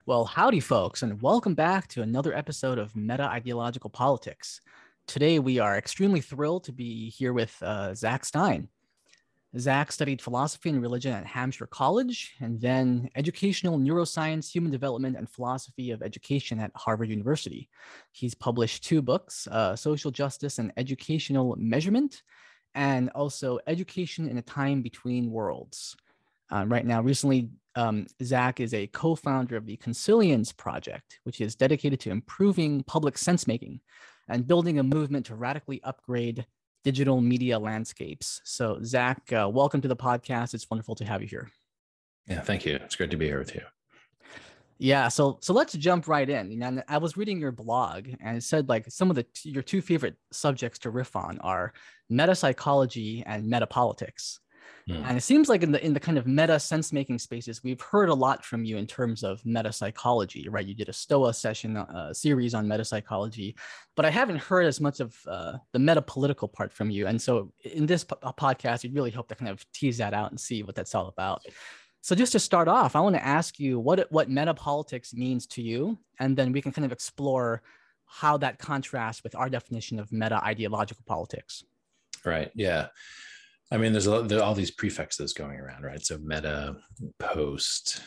Well, howdy, folks, and welcome back to another episode of Meta Ideological Politics. Today, we are extremely thrilled to be here with Zach Stein. Zach studied philosophy and religion at Hampshire College, and then educational neuroscience, human development, and philosophy of education at Harvard University. He's published two books, Social Justice and Educational Measurement, and also Education in a Time Between Worlds. Right now, recently, Zach is a co-founder of the Consilience Project, which is dedicated to improving public sense-making and building a movement to radically upgrade digital media landscapes. So, Zach, welcome to the podcast. It's wonderful to have you here. Yeah, thank you. It's great to be here with you. Yeah, so let's jump right in. And I was reading your blog, and it said like some of your two favorite subjects to riff on are meta psychology and meta politics. And it seems like in the kind of meta sense making spaces, we've heard a lot from you in terms of meta psychology, right? You did a Stoa session series on meta psychology, but I haven't heard as much of the meta political part from you. And so in this podcast, we really hope to kind of tease that out and see what that's all about. So just to start off, I want to ask you what meta politics means to you, and then we can kind of explore how that contrasts with our definition of meta ideological politics. Right. Yeah. I mean, there are all these prefixes going around, right? So meta, post,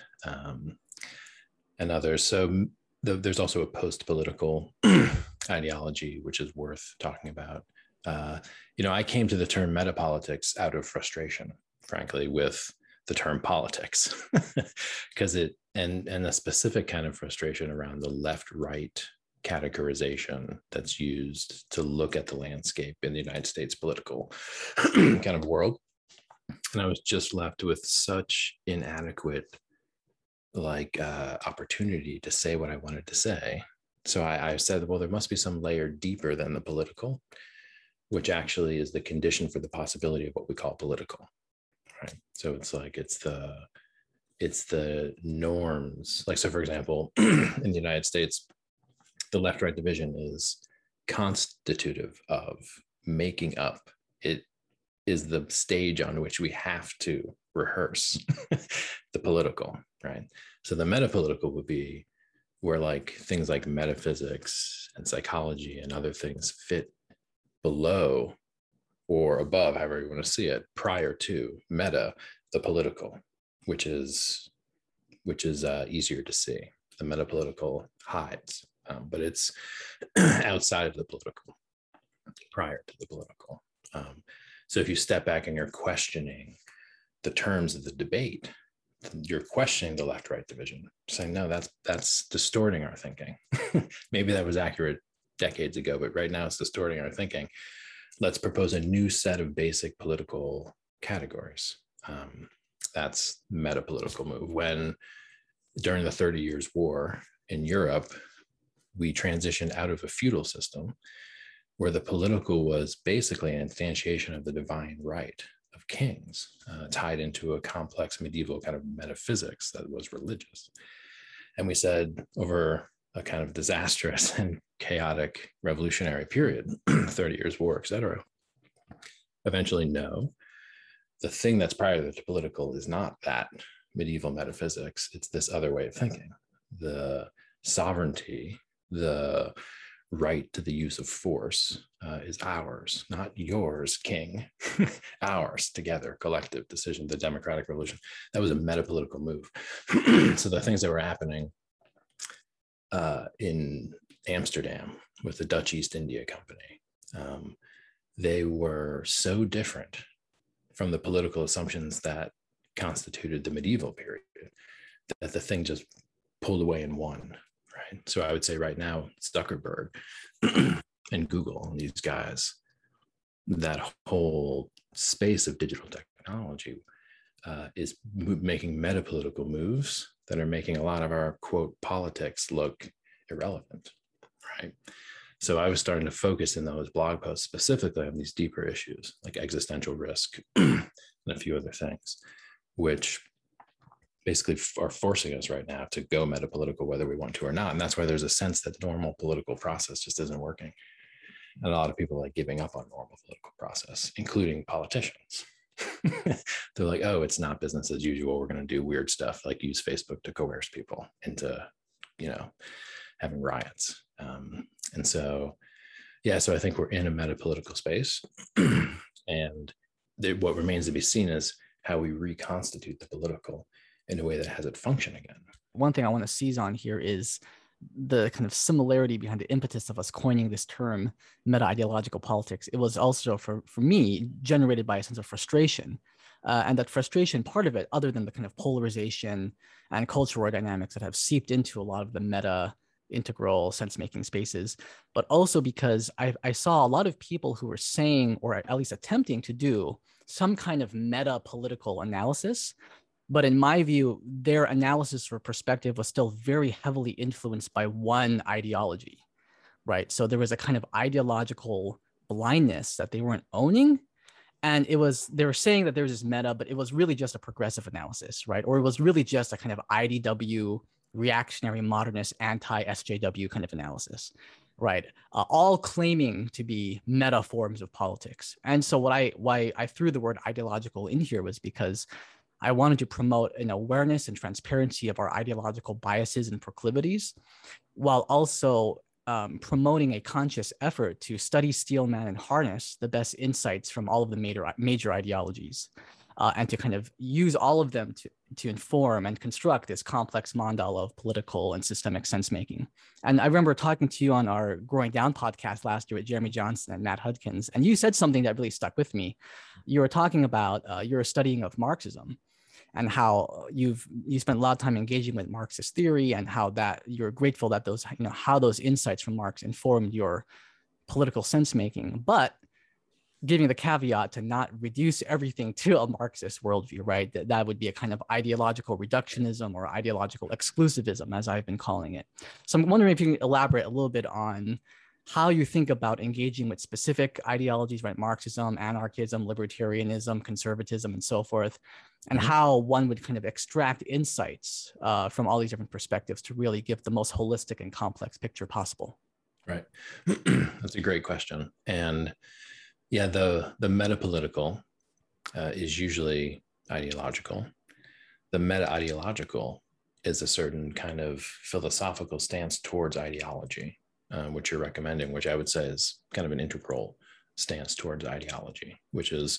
and others. So there's also a post-political ideology, which is worth talking about. I came to the term metapolitics out of frustration, frankly, with the term politics, because and a specific kind of frustration around the left-right categorization that's used to look at the landscape in the United States political kind of world. And I was just left with such inadequate opportunity to say what I wanted to say. So I said, well, there must be some layer deeper than the political, which actually is the condition for the possibility of what we call political. Right. So it's the norms. Like, so for example, in the United States, the left-right division is constitutive of making up. It is the stage on which we have to rehearse the political, right? So the metapolitical would be where like things like metaphysics and psychology and other things fit below or above, however you want to see it, prior to meta, the political, which is easier to see. The metapolitical hides, but it's outside of the political, prior to the political. So if you step back and you're questioning the terms of the debate, you're questioning the left-right division, saying, no, that's distorting our thinking. Maybe that was accurate decades ago, but right now it's distorting our thinking. Let's propose a new set of basic political categories. That's metapolitical move. When during the 30 Years' War in Europe, we transitioned out of a feudal system where the political was basically an instantiation of the divine right of kings, tied into a complex medieval kind of metaphysics that was religious. And we said, over a kind of disastrous and chaotic revolutionary period, 30 Years' War, et cetera, eventually, no, the thing that's prior to the political is not that medieval metaphysics. It's this other way of thinking. The sovereignty, the right to the use of force is ours, not yours, king. Ours, together, collective decision, the democratic revolution. That was a metapolitical move. So the things that were happening in Amsterdam with the Dutch East India Company, they were so different from the political assumptions that constituted the medieval period that the thing just pulled away and won. Right. So I would say right now, Zuckerberg and Google and these guys, that whole space of digital technology is making metapolitical moves that are making a lot of our, quote, politics look irrelevant. Right. So I was starting to focus in those blog posts specifically on these deeper issues like existential risk and a few other things, which basically are forcing us right now to go metapolitical, whether we want to or not. And that's why there's a sense that the normal political process just isn't working. And a lot of people are like giving up on normal political process, including politicians. They're like, oh, it's not business as usual. We're going to do weird stuff like use Facebook to coerce people into having riots. And so, yeah, so I think we're in a meta-political space. And what remains to be seen is how we reconstitute the political in a way that has it function again. One thing I want to seize on here is the kind of similarity behind the impetus of us coining this term meta-ideological politics. It was also, for me, generated by a sense of frustration. And that frustration, part of it, other than the kind of polarization and cultural dynamics that have seeped into a lot of the meta integral sense-making spaces, but also because I saw a lot of people who were saying, or at least attempting to do, some kind of meta-political analysis. But in my view, their analysis or perspective was still very heavily influenced by one ideology, right? So there was a kind of ideological blindness that they weren't owning. And they were saying that there was this meta, but it was really just a progressive analysis, right? Or it was really just a kind of IDW, reactionary, modernist, anti-SJW kind of analysis, right? All claiming to be meta forms of politics. And so why I threw the word ideological in here was because I wanted to promote an awareness and transparency of our ideological biases and proclivities, while also promoting a conscious effort to study, steel man, and harness the best insights from all of the major ideologies, and to kind of use all of them to inform and construct this complex mandala of political and systemic sense-making. And I remember talking to you on our Growing Down podcast last year with Jeremy Johnson and Matt Hudkins, and you said something that really stuck with me. You were talking about your studying of Marxism, and how you spent a lot of time engaging with Marxist theory, and how that you're grateful that those, how those insights from Marx informed your political sense making, but giving the caveat to not reduce everything to a Marxist worldview, right? That would be a kind of ideological reductionism or ideological exclusivism, as I've been calling it. So I'm wondering if you can elaborate a little bit on how you think about engaging with specific ideologies, right? Marxism, anarchism, libertarianism, conservatism, and so forth, and how one would kind of extract insights from all these different perspectives to really give the most holistic and complex picture possible. Right. That's a great question. And yeah, the meta-political is usually ideological. The meta-ideological is a certain kind of philosophical stance towards ideology, which you're recommending, which I would say is kind of an integral stance towards ideology, which is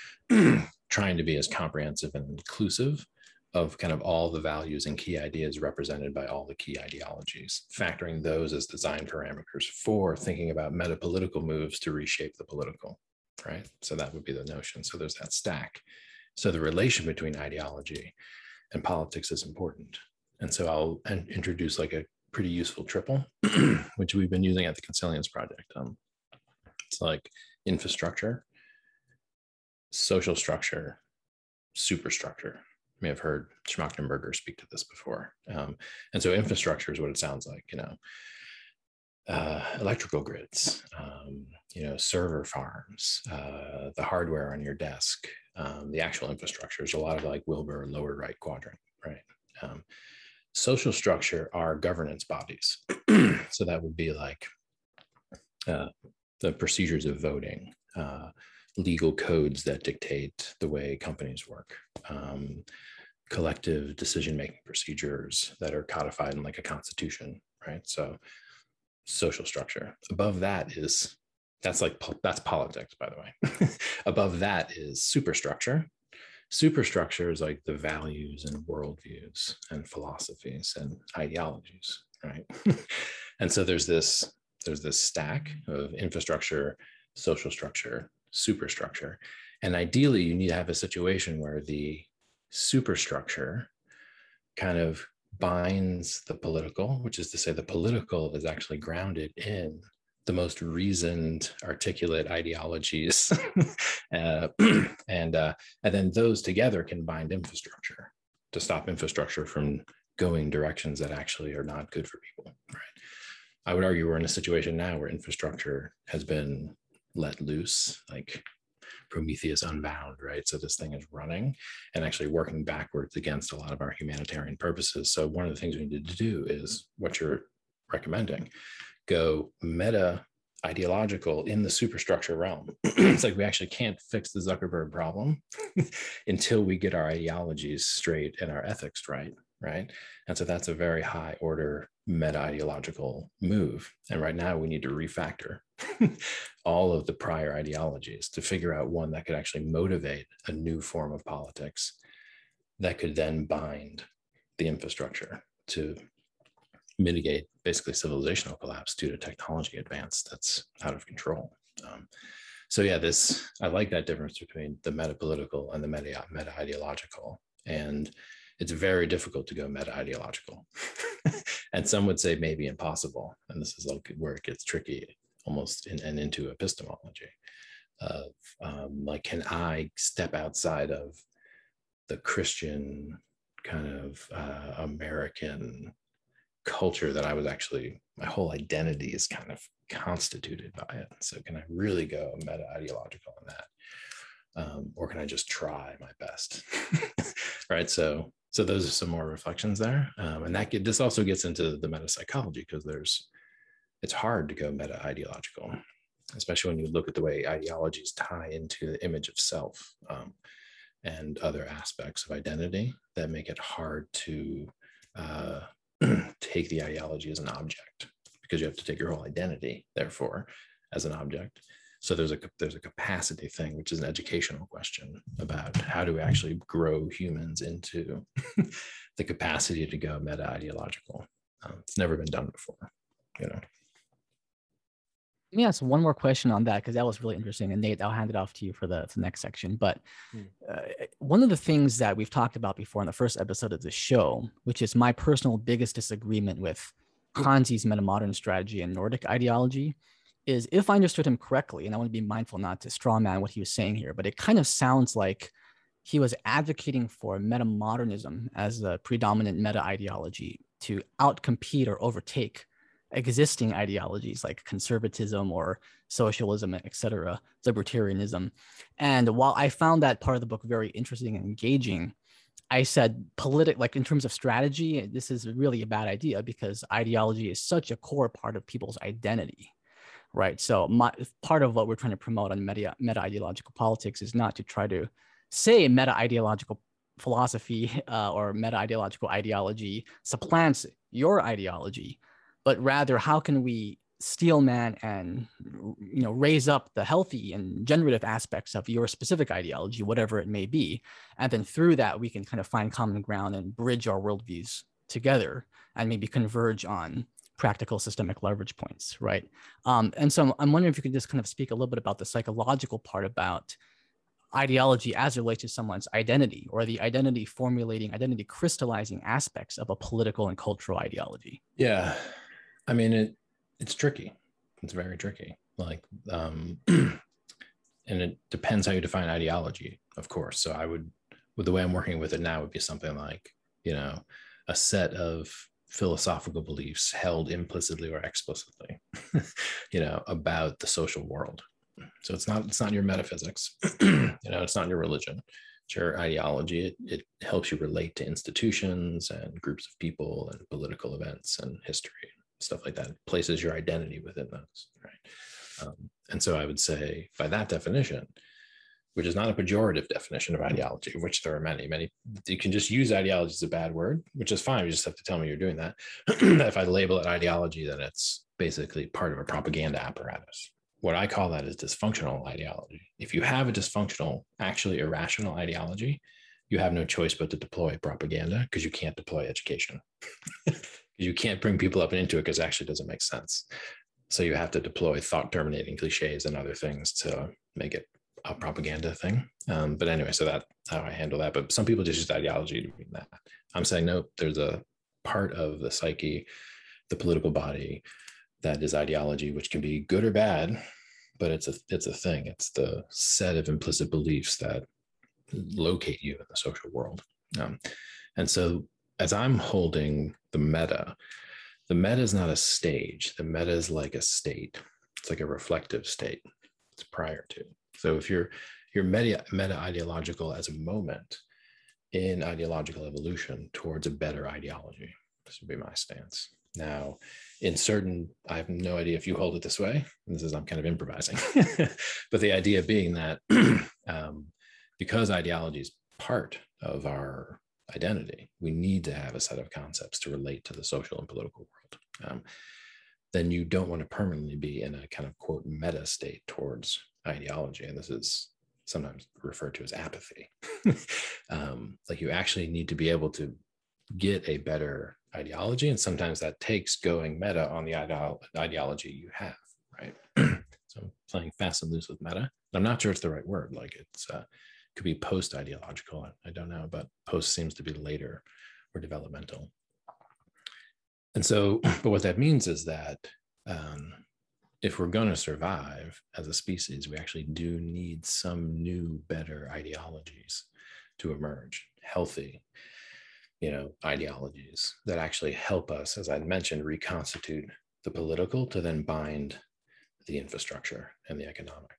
trying to be as comprehensive and inclusive of kind of all the values and key ideas represented by all the key ideologies, factoring those as design parameters for thinking about meta-political moves to reshape the political, right? So that would be the notion. So there's that stack. So the relation between ideology and politics is important. And so I'll introduce like a pretty useful triple, which we've been using at the Consilience Project. It's like infrastructure, social structure, superstructure. You may have heard Schmachtenberger speak to this before. And so infrastructure is what it sounds like, electrical grids, server farms, the hardware on your desk, the actual infrastructure is a lot of like Wilbur lower right quadrant, right? Social structure are governance bodies. So that would be like the procedures of voting, legal codes that dictate the way companies work, collective decision-making procedures that are codified in like a constitution, right? So social structure. Above that that's politics, by the way. Above that is superstructure. Superstructure is like the values and worldviews and philosophies and ideologies, right? And so there's this stack of infrastructure, social structure, superstructure. And ideally, you need to have a situation where the superstructure kind of binds the political, which is to say the political is actually grounded in the most reasoned, articulate ideologies. And then those together can bind infrastructure to stop infrastructure from going directions that actually are not good for people, right? I would argue we're in a situation now where infrastructure has been let loose, like Prometheus Unbound, right? So this thing is running and actually working backwards against a lot of our humanitarian purposes. So one of the things we need to do is what you're recommending, go meta ideological in the superstructure realm. It's like we actually can't fix the Zuckerberg problem until we get our ideologies straight and our ethics right. right? And so that's a very high order meta ideological move. And right now we need to refactor all of the prior ideologies to figure out one that could actually motivate a new form of politics that could then bind the infrastructure to mitigate basically civilizational collapse due to technology advance that's out of control. So yeah, I like that difference between the meta-political and the meta-ideological. And it's very difficult to go meta-ideological. And some would say maybe impossible. And this is like where it gets tricky, almost into epistemology. Like, can I step outside of the Christian kind of American culture that I was actually, my whole identity is kind of constituted by it. So can I really go meta ideological on that? Or can I just try my best? Right. So those are some more reflections there. And this also gets into the meta psychology, because it's hard to go meta ideological, especially when you look at the way ideologies tie into the image of self, and other aspects of identity that make it hard to take the ideology as an object, because you have to take your whole identity, therefore, as an object. So there's a capacity thing, which is an educational question about how do we actually grow humans into the capacity to go meta ideological. It's never been done before, Let me ask one more question on that, because that was really interesting. And Nate, I'll hand it off to you for the next section. But one of the things that we've talked about before in the first episode of the show, which is my personal biggest disagreement with Hanzi's metamodern strategy and Nordic ideology, is, if I understood him correctly, and I want to be mindful not to strawman what he was saying here, but it kind of sounds like he was advocating for metamodernism as a predominant meta ideology to outcompete or overtake existing ideologies like conservatism or socialism, etc., libertarianism. And while I found that part of the book very interesting and engaging, I said like in terms of strategy, this is really a bad idea, because ideology is such a core part of people's identity, right? So part of what we're trying to promote on meta ideological politics is not to try to say meta ideological philosophy or meta ideological ideology supplants your ideology, but rather how can we steelman and raise up the healthy and generative aspects of your specific ideology, whatever it may be, and then through that we can kind of find common ground and bridge our worldviews together and maybe converge on practical systemic leverage points, right? And so I'm wondering if you could just kind of speak a little bit about the psychological part about ideology as it relates to someone's identity, or the identity formulating, identity crystallizing aspects of a political and cultural ideology. Yeah. I mean, it's tricky. It's very tricky. Like, and it depends how you define ideology, of course. So with the way I'm working with it now, would be something like, a set of philosophical beliefs held implicitly or explicitly, about the social world. So it's not your metaphysics, it's not your religion. It's your ideology. It helps you relate to institutions and groups of people and political events and history, stuff like that. It places your identity within those, right? And so I would say, by that definition, which is not a pejorative definition of ideology, which there are many, you can just use ideology as a bad word, which is fine. You just have to tell me you're doing that. If I label it ideology, then it's basically part of a propaganda apparatus. What I call that is dysfunctional ideology. If you have a dysfunctional, actually irrational ideology, you have no choice but to deploy propaganda, because you can't deploy education. You can't bring people up and into it, because it actually doesn't make sense. So you have to deploy thought terminating cliches and other things to make it a propaganda thing. But anyway, so that's how I handle that. But some people just use ideology to mean that. I'm saying, no, there's a part of the psyche, the political body, that is ideology, which can be good or bad, but it's a thing. It's the set of implicit beliefs that locate you in the social world. And so as I'm holding the meta is not a stage. The meta is like a state. It's like a reflective state. It's prior to. So if you're meta ideological as a moment in ideological evolution towards a better ideology, this would be my stance. Now, I have no idea if you hold it this way. I'm kind of improvising, but the idea being that because ideology is part of our identity. We need to have a set of concepts to relate to the social and political world. Then you don't want to permanently be in a kind of quote meta state towards ideology. And this is sometimes referred to as apathy. Like you actually need to be able to get a better ideology. And sometimes that takes going meta on the ideology you have, right? So I'm playing fast and loose with meta. I'm not sure it's the right word. Like it's could be post-ideological. I don't know, but post seems to be later or developmental. And so, but what that means is that if we're going to survive as a species, we actually do need some new, better ideologies to emerge, healthy, ideologies that actually help us, as I mentioned, reconstitute the political to then bind the infrastructure and the economic.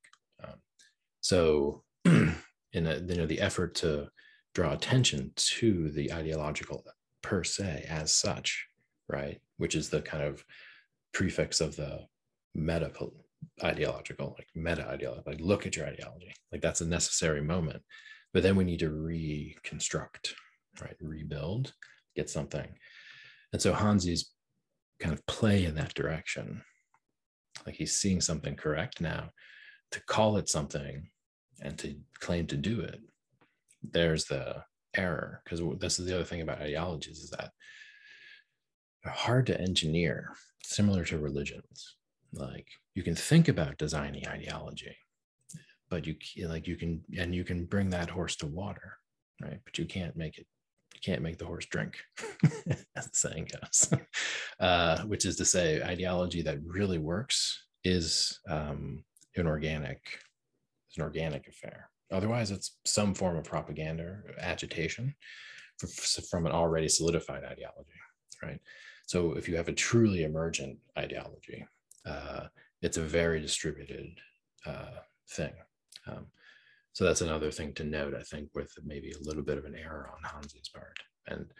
So in the effort to draw attention to the ideological per se as such, right, which is the kind of prefix of the meta ideological, like look at your ideology, like that's a necessary moment. But then we need to reconstruct, right, rebuild, get something. And so Hanzi's kind of play in that direction, like he's seeing something correct now, to call it something and to claim to do it, there's the error. Because this is the other thing about ideologies, is that they're hard to engineer, similar to religions. Like you can think about designing ideology, but you can bring that horse to water, right? But you can't make the horse drink, as the saying goes. Which is to say, ideology that really works is an organic affair. Otherwise, it's some form of propaganda or agitation from an already solidified ideology, right? So if you have a truly emergent ideology, it's a very distributed thing. So that's another thing to note, I think, with maybe a little bit of an error on Hanzi's part. And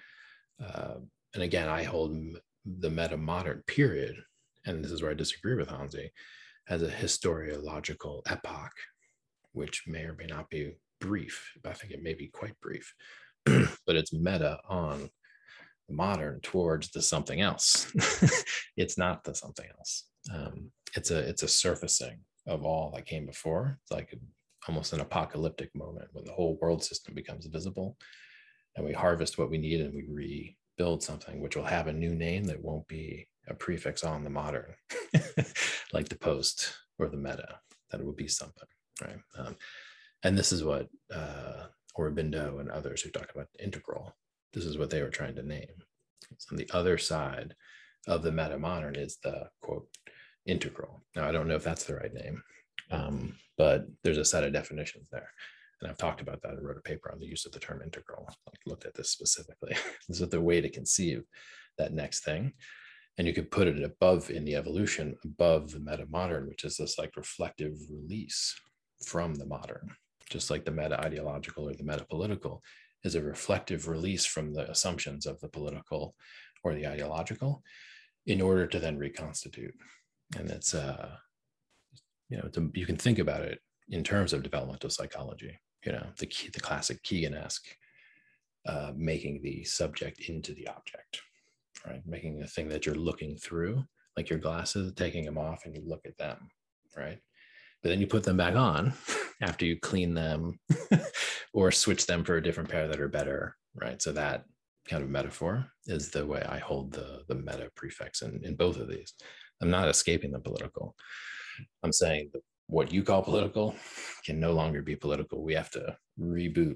again, I hold the meta-modern period, and this is where I disagree with Hanzi, as a historiological epoch, which may or may not be brief. I think it may be quite brief, but it's meta on the modern towards the something else. It's not the something else. It's a surfacing of all that came before. It's like almost an apocalyptic moment when the whole world system becomes visible, and we harvest what we need and we rebuild something which will have a new name that won't be a prefix on the modern, like the post or the meta, that it would be something, right? And this is what Aurobindo and others who talk about integral, this is what they were trying to name. So on the other side of the meta-modern is the, quote, integral. Now, I don't know if that's the right name, but there's a set of definitions there. And I've talked about that. I wrote a paper on the use of the term integral. I looked at this specifically. This is the way to conceive that next thing. And you could put it above in the evolution, above the meta-modern, which is this like reflective release from the modern, just like the meta-ideological or the meta-political is a reflective release from the assumptions of the political or the ideological in order to then reconstitute. And it's, you can think about it in terms of developmental psychology, the classic Keegan-esque making the subject into the object, right? Making the thing that you're looking through, like your glasses, taking them off and you look at them, right? But then you put them back on after you clean them or switch them for a different pair that are better, right? So that kind of metaphor is the way I hold the meta prefix in both of these. I'm not escaping the political. I'm saying that what you call political can no longer be political. We have to reboot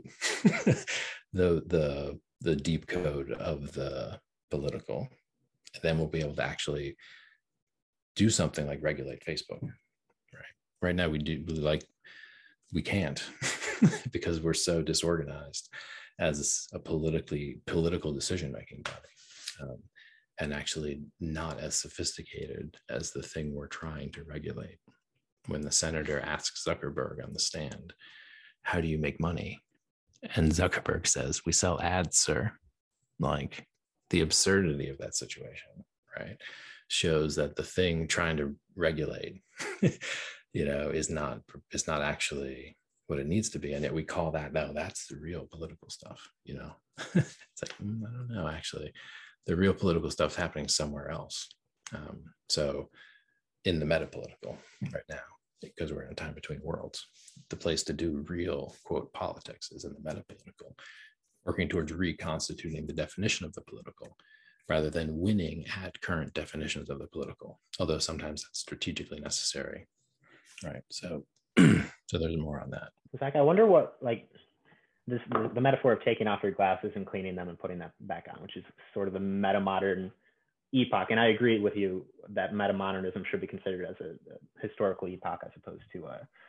the deep code of the political. And then we'll be able to actually do something like regulate Facebook. Right now we can't because we're so disorganized as a political decision-making body, and actually not as sophisticated as the thing we're trying to regulate. When the senator asks Zuckerberg on the stand, how do you make money? And Zuckerberg says, we sell ads, sir. Like, the absurdity of that situation, right, shows that the thing trying to regulate is not actually what it needs to be. And yet we call that, no, that's the real political stuff, you know. It's like, I don't know, actually, the real political stuff's happening somewhere else. So in the metapolitical right now, because we're in a time between worlds, the place to do real, quote, politics is in the metapolitical, working towards reconstituting the definition of the political rather than winning at current definitions of the political, although sometimes that's strategically necessary, right? So so there's more on that. Zach, I wonder what, like, the metaphor of taking off your glasses and cleaning them and putting them back on, which is sort of the meta-modern epoch. And I agree with you that metamodernism should be considered as a historical epoch as opposed to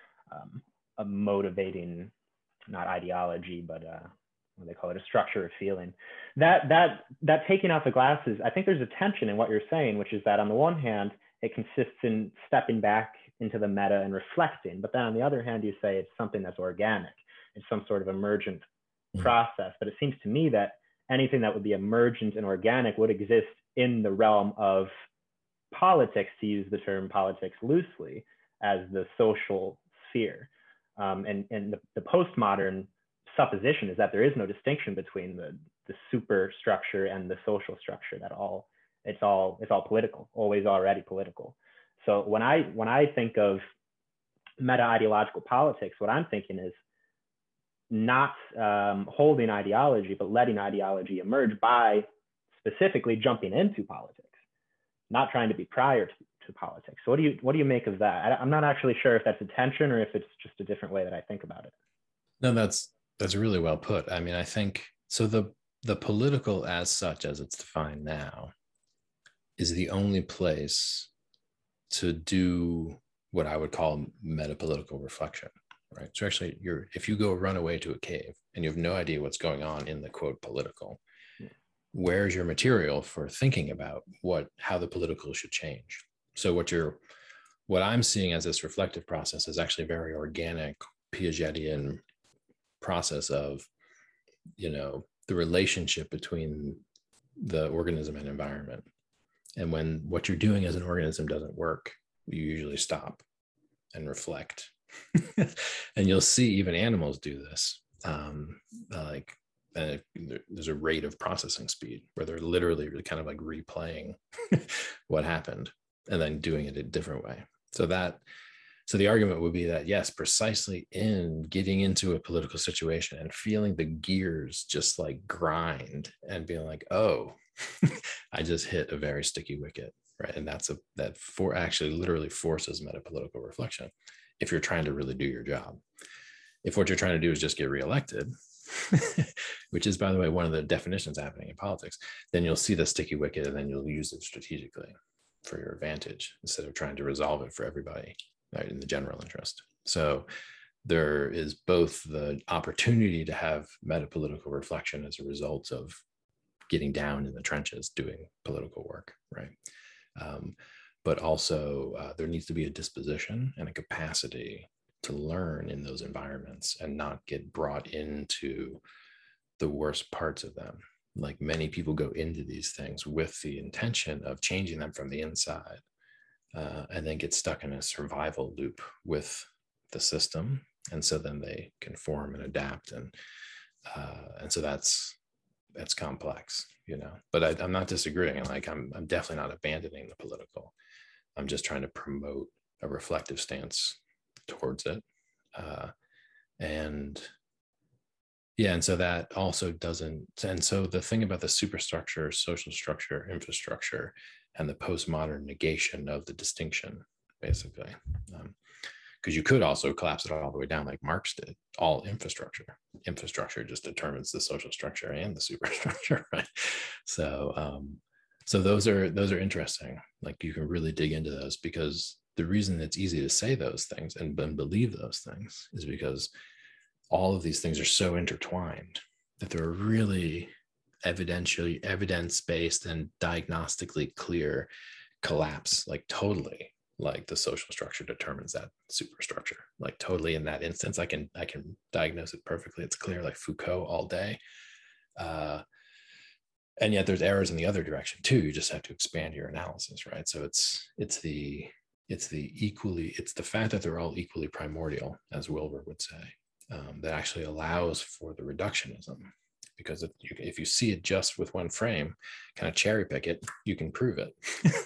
a motivating, not ideology, but what they call it, a structure of feeling. That taking off the glasses, I think there's a tension in what you're saying, which is that on the one hand, it consists in stepping back into the meta and reflecting, but then on the other hand, you say it's something that's organic. It's some sort of emergent process. But it seems to me that anything that would be emergent and organic would exist in the realm of politics, to use the term politics loosely, as the social sphere. And the postmodern supposition is that there is no distinction between the superstructure and the social structure, that it's all political, always already political. So when I think of meta-ideological politics, what I'm thinking is not holding ideology, but letting ideology emerge by specifically jumping into politics, not trying to be prior to politics. So what do you make of that? I'm not actually sure if that's a tension or if it's just a different way that I think about it. No, that's really well put. I mean, I think so. The political as such, as it's defined now, is the only place to do what I would call metapolitical reflection, right? So actually, if you go run away to a cave and you have no idea what's going on in the quote political, where's your material for thinking about how the political should change? So what I'm seeing as this reflective process is actually a very organic Piagetian process of, the relationship between the organism and environment. And when what you're doing as an organism doesn't work, you usually stop and reflect. And you'll see even animals do this. There's a rate of processing speed where they're literally kind of like replaying what happened and then doing it a different way. So the argument would be that, yes, precisely in getting into a political situation and feeling the gears just like grind and being like, oh, I just hit a very sticky wicket, right? And that actually literally forces metapolitical reflection if you're trying to really do your job. If what you're trying to do is just get reelected, which is, by the way, one of the definitions happening in politics, then you'll see the sticky wicket and then you'll use it strategically for your advantage instead of trying to resolve it for everybody, right, in the general interest. So there is both the opportunity to have metapolitical reflection as a result of getting down in the trenches doing political work, right? But also there needs to be a disposition and a capacity to learn in those environments and not get brought into the worst parts of them. Like many people go into these things with the intention of changing them from the inside, and then get stuck in a survival loop with the system. And so then they conform and adapt. And so that's complex, but I'm not disagreeing. Like I'm definitely not abandoning the political. I'm just trying to promote a reflective stance towards it. And so that also doesn't, and so the thing about the superstructure, social structure, infrastructure, and the postmodern negation of the distinction, basically, because you could also collapse it all the way down like Marx did. All infrastructure just determines the social structure and the superstructure, right? So those are interesting. Like you can really dig into those, because the reason it's easy to say those things and believe those things is because all of these things are so intertwined that they're really evidence-based and diagnostically clear collapse, like totally, like the social structure determines that superstructure, like totally. In that instance, I can diagnose it perfectly. It's clear, like Foucault all day. And yet there's errors in the other direction too. You just have to expand your analysis, right? So it's the fact that they're all equally primordial, as Wilber would say, that actually allows for the reductionism. Because if you see it just with one frame, kind of cherry pick it, you can prove it.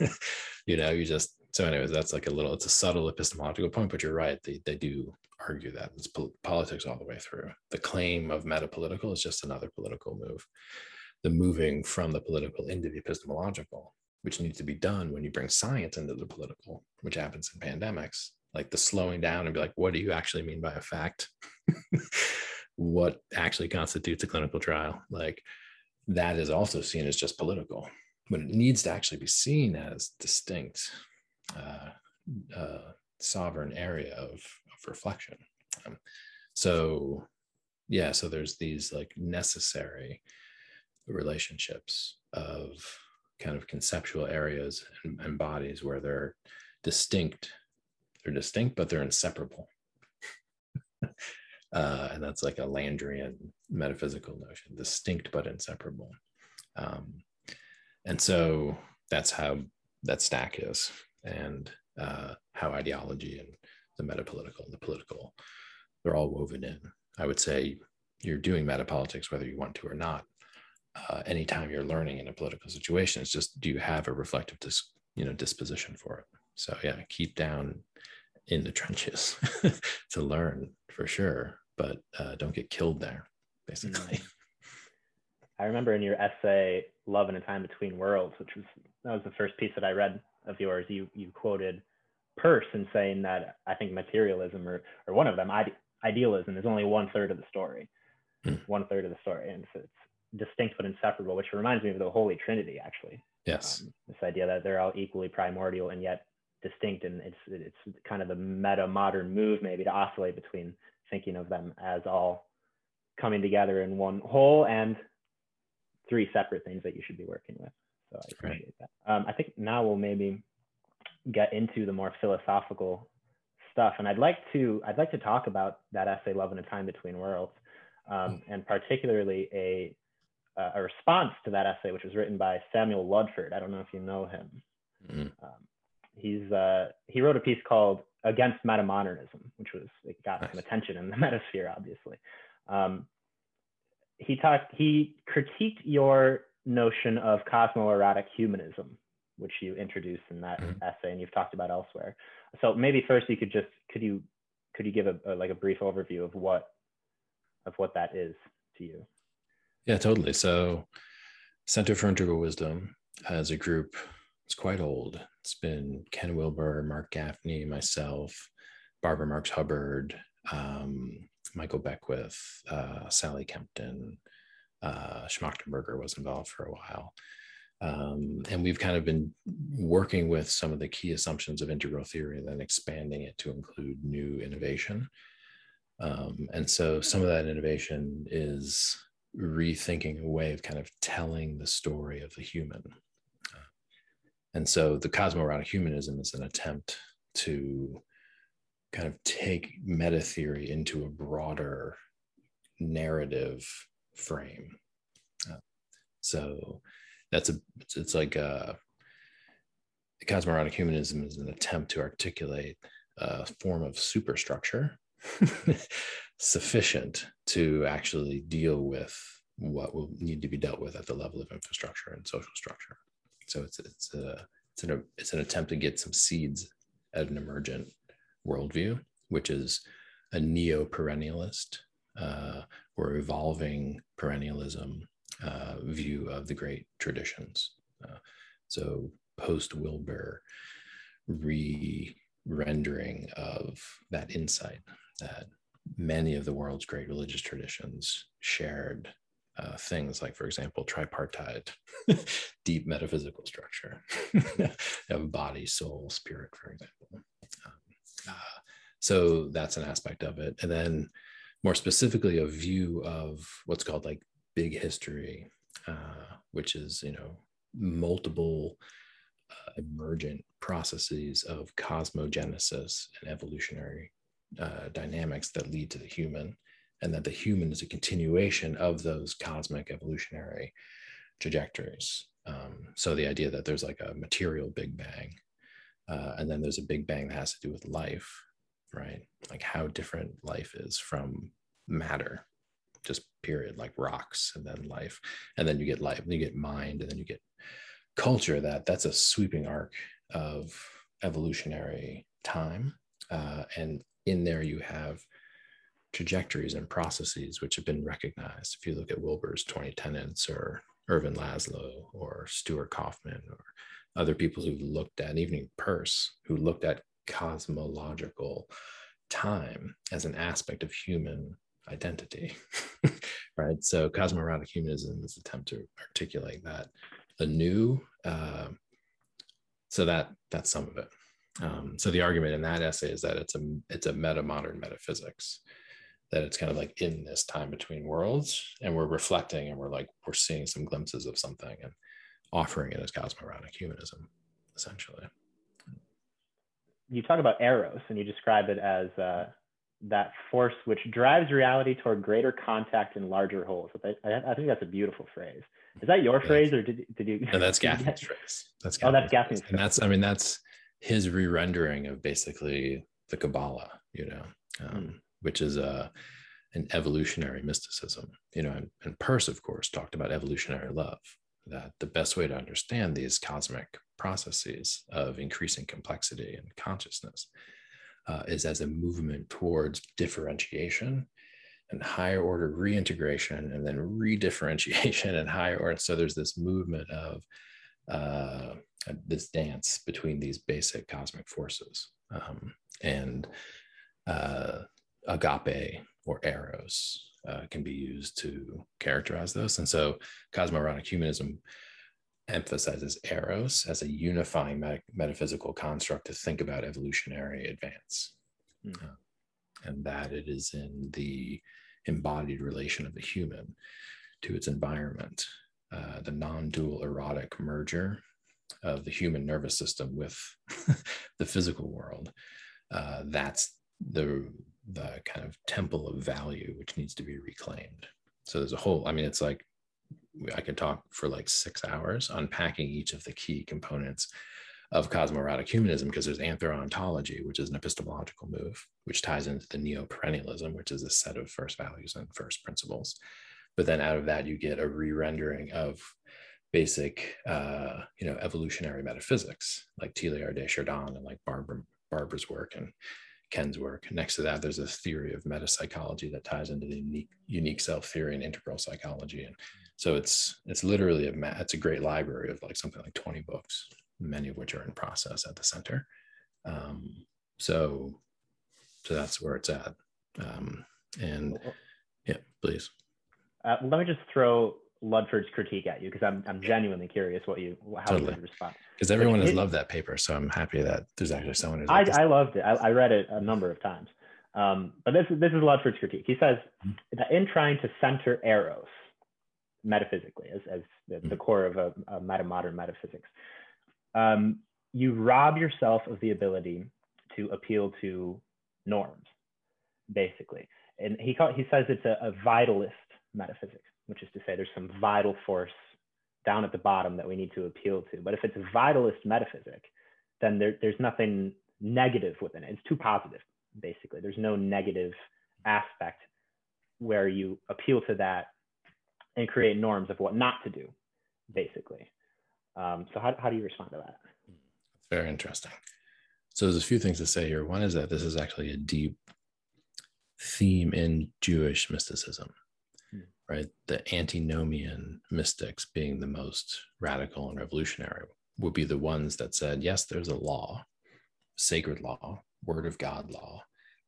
So anyways, that's like it's a subtle epistemological point, but you're right. They do argue that it's politics all the way through. The claim of metapolitical is just another political move. The moving from the political into the epistemological, which needs to be done when you bring science into the political, which happens in pandemics, like the slowing down and be like, what do you actually mean by a fact? What actually constitutes a clinical trial? Like that is also seen as just political, but it needs to actually be seen as distinct, sovereign area of reflection. So there's these like necessary relationships of kind of conceptual areas and bodies where they're distinct, but they're inseparable. And that's like a Landrian metaphysical notion, distinct but inseparable. And so that's how that stack is, and how ideology and the metapolitical and the political, they're all woven in. I would say you're doing metapolitics whether you want to or not. Anytime you're learning in a political situation, it's just, do you have a reflective disposition for it? So keep down in the trenches to learn for sure, but don't get killed there, basically. I remember in your essay, Love in a Time Between Worlds, that was the first piece that I read of yours, you quoted Peirce in saying that I think materialism or one of them, idealism, is only 1/3 of the story. 1/3 of the story. And so it's distinct but inseparable, which reminds me of the Holy Trinity, actually. Yes. This idea that they're all equally primordial and yet distinct, and it's kind of the meta modern move maybe to oscillate between thinking of them as all coming together in one whole and 3 separate things that you should be working with. So I appreciate that. I think now we'll maybe get into the more philosophical stuff, and I'd like to talk about that essay, Love in a Time Between Worlds, and particularly a response to that essay, which was written by Samuel Ludford. I don't know if you know him. Mm-hmm. He wrote a piece called Against Metamodernism, which it got some attention in the metasphere, obviously. He critiqued your notion of cosmoerotic humanism, which you introduced in that essay and you've talked about elsewhere. So maybe first could you give a brief overview of what that is to you? Yeah, totally. So Center for Integral Wisdom as a group, it's quite old. It's been Ken Wilber, Mark Gaffney, myself, Barbara Marx Hubbard, Michael Beckwith, Sally Kempton, Schmachtenberger was involved for a while. And we've kind of been working with some of the key assumptions of integral theory and then expanding it to include new innovation. And so some of that innovation is rethinking a way of kind of telling the story of the human. And so the cosmoerotic humanism is an attempt to kind of take meta theory into a broader narrative frame. So it's like cosmoerotic humanism is an attempt to articulate a form of superstructure sufficient to actually deal with what will need to be dealt with at the level of infrastructure and social structure. So it's an attempt to get some seeds at an emergent worldview, which is a neo-perennialist or evolving perennialism view of the great traditions. So post-Wilber re-rendering of that insight that many of the world's great religious traditions shared things like, for example, tripartite, deep metaphysical structure of body, soul, spirit, for example. So that's an aspect of it. And then more specifically, a view of what's called like big history, which is, multiple emergent processes of cosmogenesis and evolutionary dynamics that lead to the human, and that the human is a continuation of those cosmic evolutionary trajectories. So the idea that there's like a material Big Bang, and then there's a Big Bang that has to do with life, right? Like how different life is from matter, just period, like rocks, and then life, and then you get life, and you get mind, and then you get culture. That's a sweeping arc of evolutionary time, and in there you have trajectories and processes which have been recognized. If you look at Wilber's 20 Tenets, or Ervin Laszlo, or Stuart Kaufman, or other people who looked at, even Peirce, who looked at cosmological time as an aspect of human identity, right? So cosmoerotic humanism is an attempt to articulate that anew. So that's some of it. So the argument in that essay is that it's a meta-modern metaphysics, that it's kind of like in this time between worlds, and we're reflecting, and we're seeing some glimpses of something and offering it as cosmoerotic humanism, essentially. You talk about eros, and you describe it as that force which drives reality toward greater contact and larger wholes. I think that's a beautiful phrase. Is that your phrase, or did you? No, that's Gaffney's phrase. That's Gaffney's phrase. And that's his re-rendering of basically the Kabbalah, which is an evolutionary mysticism, and Peirce, of course, talked about evolutionary love, that the best way to understand these cosmic processes of increasing complexity and consciousness is as a movement towards differentiation and higher order reintegration, and then redifferentiation and higher order. So there's this movement of this dance between these basic cosmic forces, and agape or eros can be used to characterize those. And so cosmoerotic humanism emphasizes eros as a unifying metaphysical construct to think about evolutionary advance, and that it is in the embodied relation of the human to its environment, the non-dual erotic merger of the human nervous system with the physical world. That's the kind of temple of value which needs to be reclaimed. So there's a whole, it's like, I could talk for 6 hours unpacking each of the key components of cosmoerotic humanism, because there's anthro-ontology, which is an epistemological move, which ties into the neo-perennialism, which is a set of first values and first principles. But then out of that, you get a re-rendering of basic, evolutionary metaphysics, like Teilhard de Chardin, and like Barbara's work and Ken's work. Next to that, there's a theory of metapsychology that ties into the unique self theory and integral psychology. And so it's literally it's a great library of something like 20 books, many of which are in process at the center. So that's where it's at. And yeah, please. Let me just throw Ludford's critique at you, because I'm genuinely curious how you would respond. Because everyone has loved that paper, so I'm happy that there's actually someone who's. I loved it. I read it a number of times. But this is Ludford's critique. He says that in trying to center eros metaphysically as the core of a meta-modern metaphysics, you rob yourself of the ability to appeal to norms, basically. And he says it's a vitalist metaphysics, which is to say there's some vital force down at the bottom that we need to appeal to. But if it's a vitalist metaphysic, then there's nothing negative within it. It's too positive, basically. There's no negative aspect where you appeal to that and create norms of what not to do, basically. So how do you respond to that? It's very interesting. So there's a few things to say here. One is that this is actually a deep theme in Jewish mysticism, right? The antinomian mystics, being the most radical and revolutionary, would be the ones that said, yes, there's a law, sacred law, word of God law,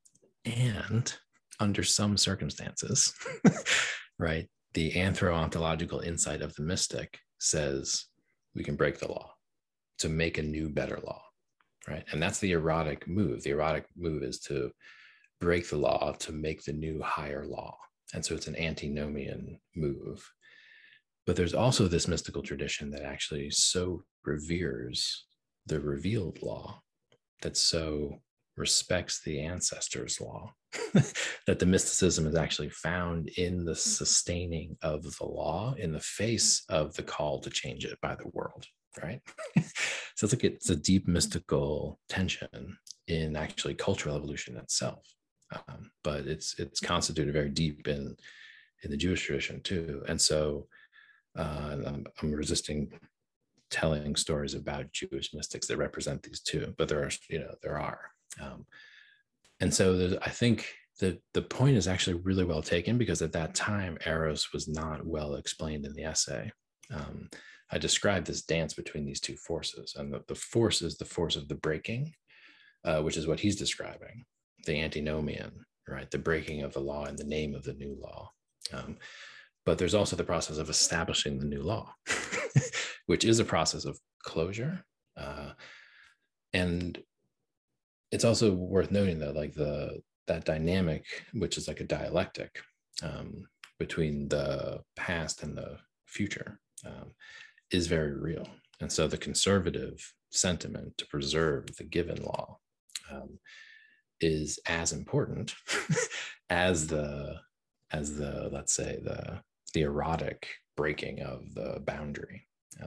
and under some circumstances, right, the anthro-ontological insight of the mystic says we can break the law to make a new, better law, right? And that's the erotic move. The erotic move is to break the law to make the new, higher law. And so it's an antinomian move. But there's also this mystical tradition that actually so reveres the revealed law, that so respects the ancestors' law, that the mysticism is actually found in the sustaining of the law in the face of the call to change it by the world, right? So it's a deep mystical tension in actually cultural evolution itself. but it's constituted very deep in the Jewish tradition too. And so I'm resisting telling stories about Jewish mystics that represent these two, but there are. And so I think the point is actually really well taken, because at that time, Eros was not well explained in the essay. I described this dance between these two forces, and the force is the force of the breaking, which is what he's describing, the antinomian, right? The breaking of the law in the name of the new law. But there's also the process of establishing the new law, which is a process of closure. And it's also worth noting that like that dynamic, which is like a dialectic between the past and the future, is very real. And so the conservative sentiment to preserve the given law is as important as the let's say the erotic breaking of the boundary.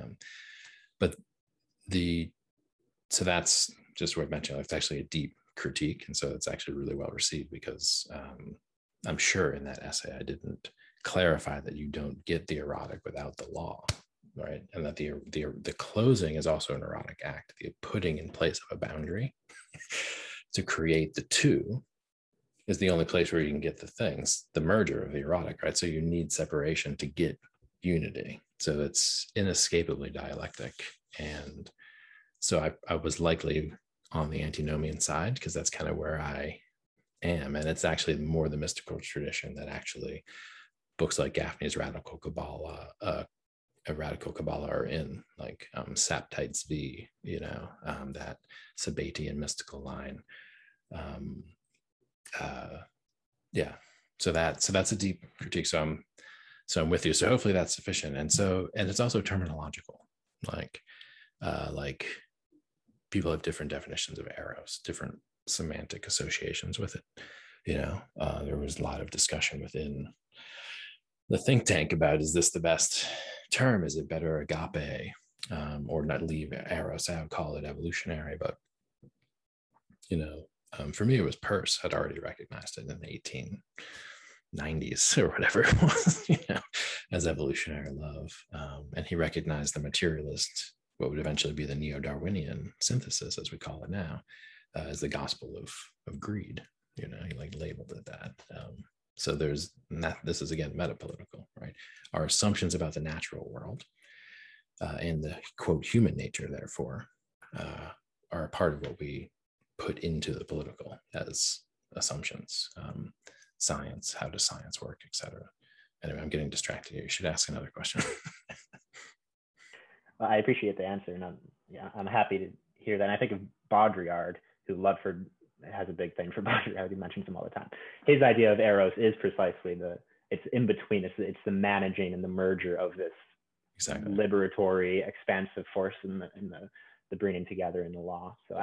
So that's just worth mentioning. It's actually a deep critique, and so it's actually really well received, because I'm sure in that essay I didn't clarify that you don't get the erotic without the law, right? And that the closing is also an erotic act, the putting in place of a boundary to create the two is the only place where you can get the things, the merger of the erotic, right? So you need separation to get unity. So it's inescapably dialectic. And so I was likely on the antinomian side, because that's kind of where I am. And it's actually more the mystical tradition that actually books like Gaffney's Radical Kabbalah, are in, like Saptite Zvi, that Sabbatian mystical line. So that's a deep critique. So I'm with you. So hopefully that's sufficient. And it's also terminological, like people have different definitions of Eros, different semantic associations with it. There was a lot of discussion within the think tank about, is this the best term? Is it better agape, or not leave Eros out, call it evolutionary? But for me, it was Peirce had already recognized it in the 1890s or whatever it was, as evolutionary love. And he recognized the materialist, what would eventually be the neo-Darwinian synthesis, as we call it now, as the gospel of greed. He like labeled it that. So this is again metapolitical, right? Our assumptions about the natural world and the quote human nature, therefore, are a part of what we put into the political as assumptions. Science, how does science work, etc. Anyway, I'm getting distracted here. You should ask another question. I appreciate the answer, and I'm happy to hear that. And I think of Baudrillard, who Ludford has a big thing for Baudrillard. He mentions him all the time. His idea of Eros is precisely it's in between. It's the managing and the merger of this exactly liberatory, expansive force and the bringing together in the law. So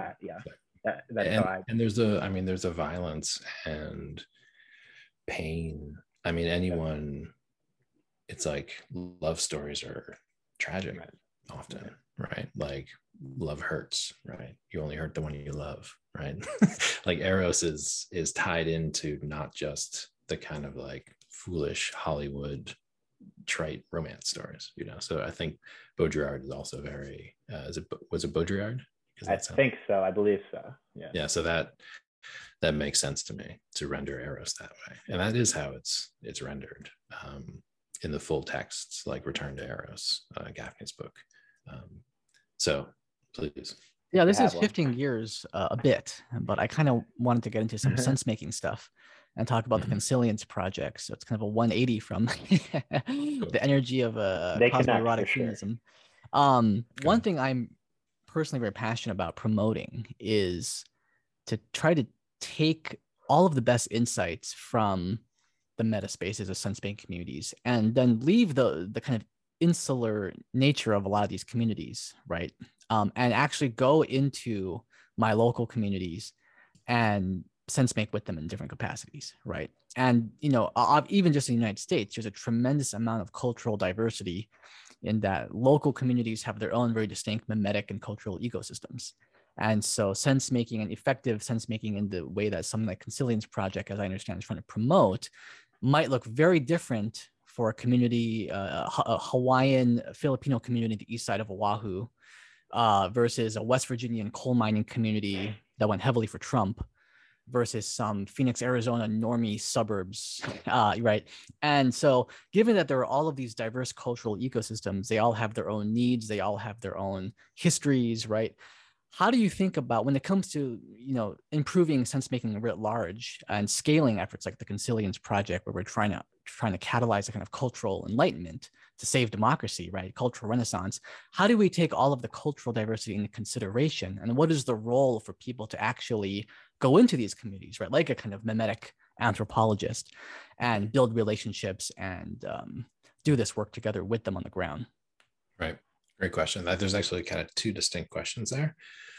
there's a violence and pain. Anyone, it's like love stories are tragic, right, often, right? Like love hurts, right? You only hurt the one you love, right? Like Eros is tied into not just the kind of like foolish Hollywood trite romance stories, So I think Baudrillard is also very was it Baudrillard? I think so. I believe so. Yeah. Yeah. So that makes sense to me, to render Eros that way, and that is how it's rendered in the full texts, like Return to Eros, Gaffney's book. So please. Yeah, this is shifting gears a bit, but I kind of wanted to get into some sense-making stuff and talk about the Consilience project. So it's kind of a 180 from the energy of cosmoerotic humanism. One thing I'm personally very passionate about promoting is to try to take all of the best insights from the meta spaces of sense-making communities and then leave the kind of insular nature of a lot of these communities, right? And actually go into my local communities and sense make with them in different capacities, right? And, even just in the United States, there's a tremendous amount of cultural diversity in that local communities have their own very distinct mimetic and cultural ecosystems. And so sense making and effective sense making in the way that something like Consilience Project, as I understand, is trying to promote, might look very different for a community, a Hawaiian Filipino community, the east side of Oahu, versus a West Virginian coal mining community that went heavily for Trump, versus some Phoenix, Arizona normie suburbs, right? And so given that there are all of these diverse cultural ecosystems, they all have their own needs, they all have their own histories, right? How do you think about when it comes to, improving sense making writ large and scaling efforts like the Consilience Project, where we're trying to catalyze a kind of cultural enlightenment to save democracy, right? Cultural renaissance. How do we take all of the cultural diversity into consideration? And what is the role for people to actually go into these communities, right? Like a kind of mimetic anthropologist, and build relationships and do this work together with them on the ground? Right. Great question. There's actually kind of two distinct questions there,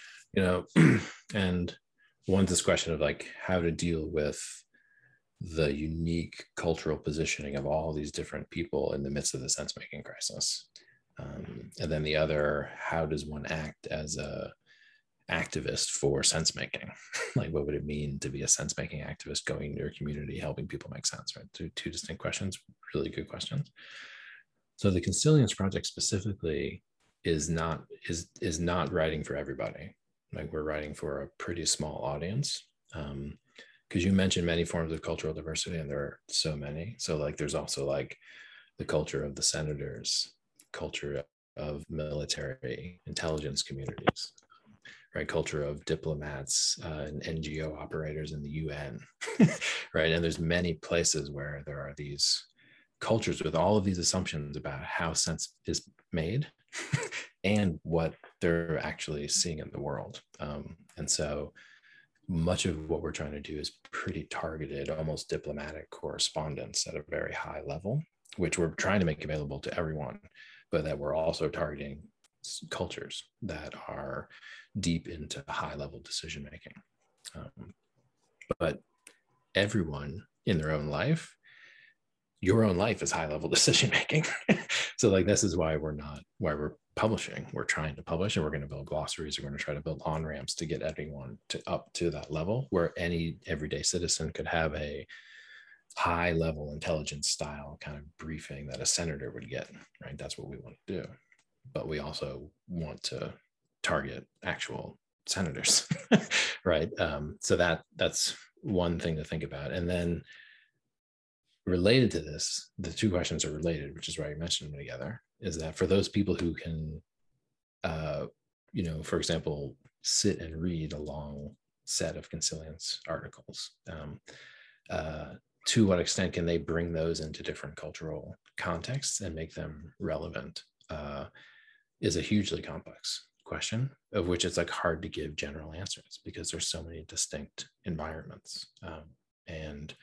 and one's this question of like how to deal with the unique cultural positioning of all these different people in the midst of the sense-making crisis. And then the other, how does one act as a activist for sense-making? Like, what would it mean to be a sense-making activist going to your community, helping people make sense, right? Two distinct questions, really good questions. So the Consilience Project specifically is not writing for everybody. Like, we're writing for a pretty small audience. Because you mentioned many forms of cultural diversity, and there are so many. So like, there's also like the culture of the senators, culture of military intelligence communities, right? Culture of diplomats and NGO operators in the UN, right? And there's many places where there are these cultures with all of these assumptions about how sense is made and what they're actually seeing in the world. And so much of what we're trying to do is pretty targeted, almost diplomatic correspondence at a very high level, which we're trying to make available to everyone, but that we're also targeting cultures that are deep into high level decision making. But everyone in their own life, your own life is high level decision making. So like, this is why we're publishing. We're trying to publish, and we're going to build glossaries. We're going to try to build on-ramps to get everyone up to that level where any everyday citizen could have a high level intelligence style kind of briefing that a senator would get, right? That's what we want to do. But we also want to target actual senators, right? So that's one thing to think about. And then related to this, the two questions are related, which is why you mentioned them together, is that for those people who can, for example, sit and read a long set of Consilience articles, to what extent can they bring those into different cultural contexts and make them relevant, is a hugely complex question, of which it's like hard to give general answers because there's so many distinct environments. And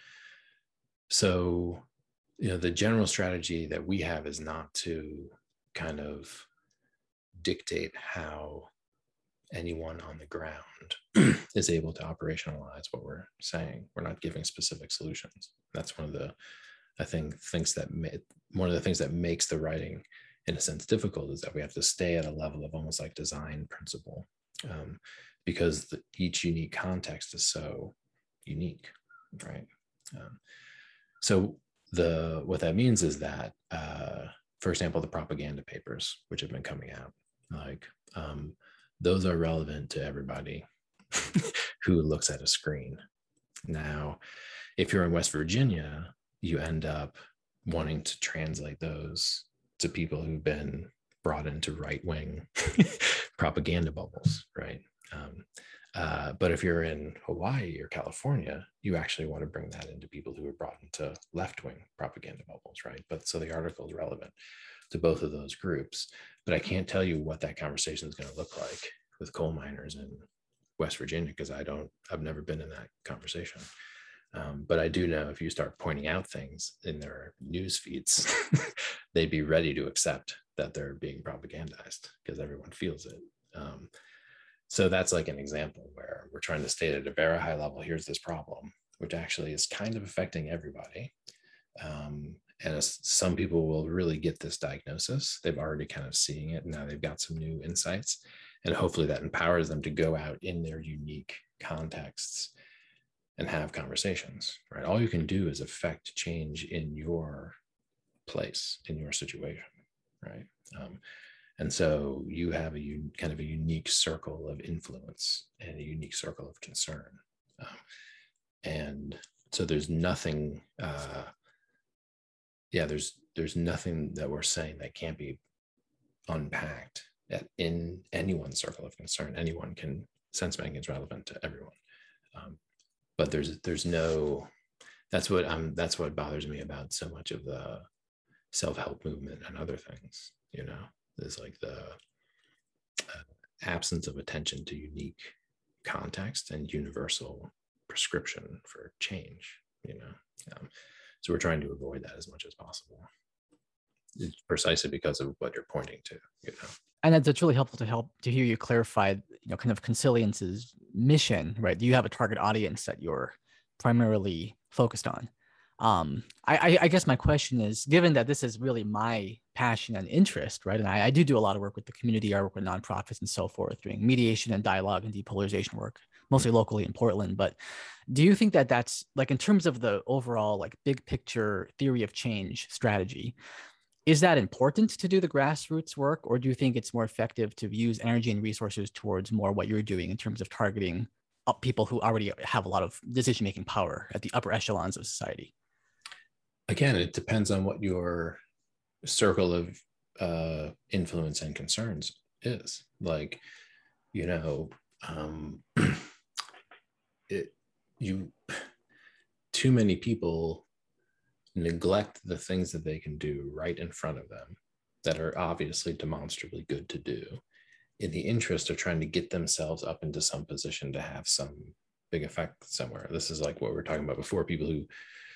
so, the general strategy that we have is not to kind of dictate how anyone on the ground is able to operationalize what we're saying. We're not giving specific solutions. That's one of the, one of the things that makes the writing in a sense difficult, is that we have to stay at a level of almost like design principle, because each unique context is so unique, right? So what that means is that, for example, the propaganda papers, which have been coming out, like, those are relevant to everybody who looks at a screen. Now, if you're in West Virginia, you end up wanting to translate those to people who've been brought into right-wing propaganda bubbles, right? But if you're in Hawaii or California, you actually want to bring that into people who are brought into left-wing propaganda bubbles, right? But so the article is relevant to both of those groups, but I can't tell you what that conversation is going to look like with coal miners in West Virginia, because I've never been in that conversation. But I do know if you start pointing out things in their news feeds, they'd be ready to accept that they're being propagandized because everyone feels it. So that's like an example where we're trying to state at a very high level, here's this problem, which actually is kind of affecting everybody. And some people will really get this diagnosis. They've already kind of seeing it. Now they've got some new insights. And hopefully that empowers them to go out in their unique contexts and have conversations, right? All you can do is affect change in your place, in your situation, right? And so you have kind of a unique circle of influence and a unique circle of concern. And so there's nothing, there's nothing that we're saying that can't be unpacked in anyone's circle of concern. Anyone can, sense making is relevant to everyone. But there's no, that's what bothers me about so much of the self-help movement and other things, is like the absence of attention to unique context and universal prescription for change, so we're trying to avoid that as much as possible. It's precisely because of what you're pointing to, And it's really helpful to hear you clarify, kind of Consilience's mission, right? You have a target audience that you're primarily focused on. I guess my question is, given that this is really my passion and interest, right? And I do a lot of work with the community. I work with nonprofits and so forth, doing mediation and dialogue and depolarization work, mostly locally in Portland. But do you think that that's, like, in terms of the overall, like, big picture theory of change strategy, is that important to do the grassroots work, or do you think it's more effective to use energy and resources towards more what you're doing in terms of targeting up people who already have a lot of decision-making power at the upper echelons of society? Again, it depends on what your circle of influence and concerns is. Like, too many people neglect the things that they can do right in front of them that are obviously demonstrably good to do, in the interest of trying to get themselves up into some position to have some big effect somewhere. This is like what we were talking about before, people who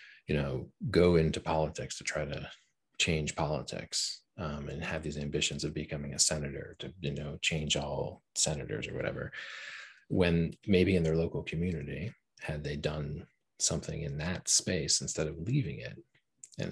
go into politics to try to change politics, and have these ambitions of becoming a senator to, change all senators or whatever, when maybe in their local community, had they done something in that space instead of leaving it. I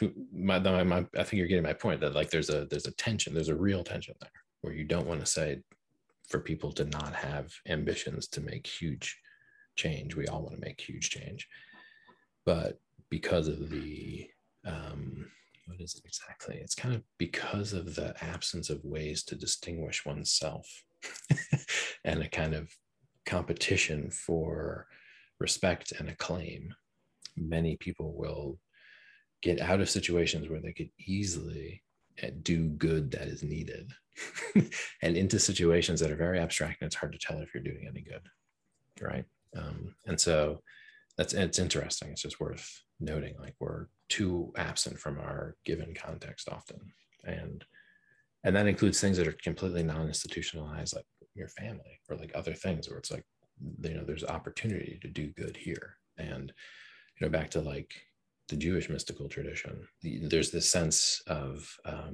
think you're getting my point, that like there's a tension, there's a real tension there, where you don't want to say for people to not have ambitions to make huge change. We all want to make huge change, but because of the what is it exactly? It's kind of because of the absence of ways to distinguish oneself and a kind of competition for respect and acclaim. Many people will get out of situations where they could easily do good that is needed and into situations that are very abstract, and it's hard to tell if you're doing any good, right? And so it's interesting. It's just worth noting, like, we're too absent from our given context often, and that includes things that are completely non-institutionalized, like your family, or like other things where it's like, there's opportunity to do good here. And back to like the Jewish mystical tradition, there's this sense of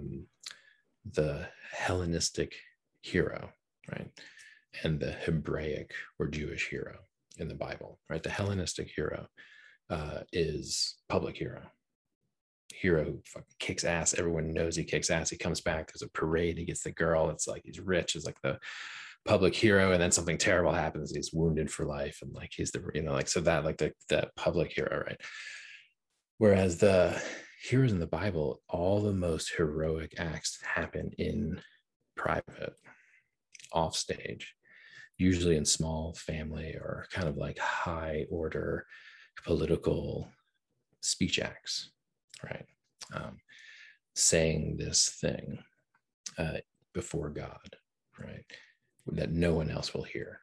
the Hellenistic hero, right, and the Hebraic or Jewish hero in the Bible, right? The Hellenistic hero is public hero who fucking kicks ass. Everyone knows he kicks ass. He comes back, there's a parade, he gets the girl, it's like he's rich, is like the public hero, and then something terrible happens, he's wounded for life, and like he's the, like, so that, like, the public hero, right? Whereas the heroes in the Bible, all the most heroic acts happen in private, off stage, usually in small family or kind of like high order political speech acts, right? Saying this thing before God, right, that no one else will hear.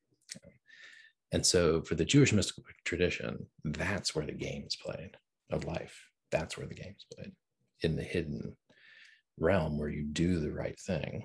And so for the Jewish mystical tradition, that's where the game is played of life. That's where the game is played, in the hidden realm where you do the right thing,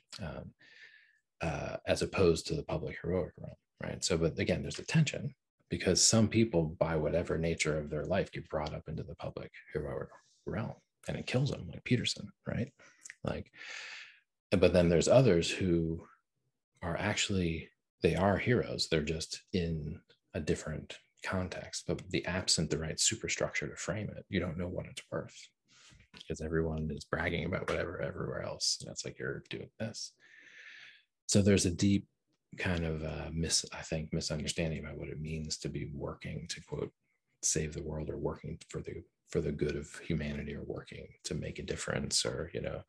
as opposed to the public heroic realm, right? So, but again, there's a tension, because some people, by whatever nature of their life, get brought up into the public heroic realm, and it kills them, like Peterson, right? Like, but then there's others who are actually, they are heroes, they're just in a different context, but absent the right superstructure to frame it, you don't know what it's worth, because everyone is bragging about whatever everywhere else, and it's like, you're doing this. So there's a deep kind of misunderstanding about what it means to be working to, quote, save the world, or working for the good of humanity, or working to make a difference, or,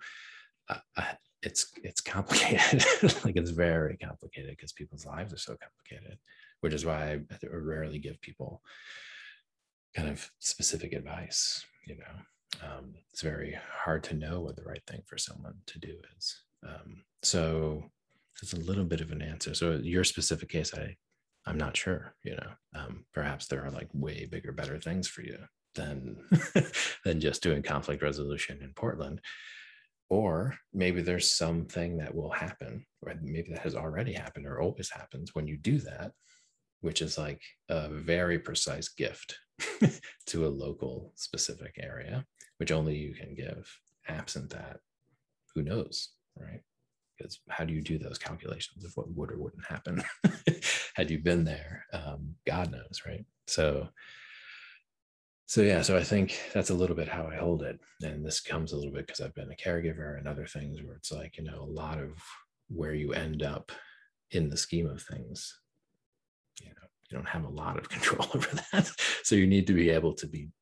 it's complicated. Like, it's very complicated because people's lives are so complicated, which is why I rarely give people kind of specific advice. It's very hard to know what the right thing for someone to do is. So it's a little bit of an answer. So your specific case, I'm not sure. Perhaps there are like way bigger, better things for you than than just doing conflict resolution in Portland. Or maybe there's something that will happen, or maybe that has already happened or always happens when you do that, which is like a very precise gift to a local specific area, which only you can give. Absent that, who knows, right? Because how do you do those calculations of what would or wouldn't happen? Had you been there, God knows, right? So I think that's a little bit how I hold it. And this comes a little bit because I've been a caregiver and other things where it's like, a lot of where you end up in the scheme of things, you don't have a lot of control over that. So you need to be able to be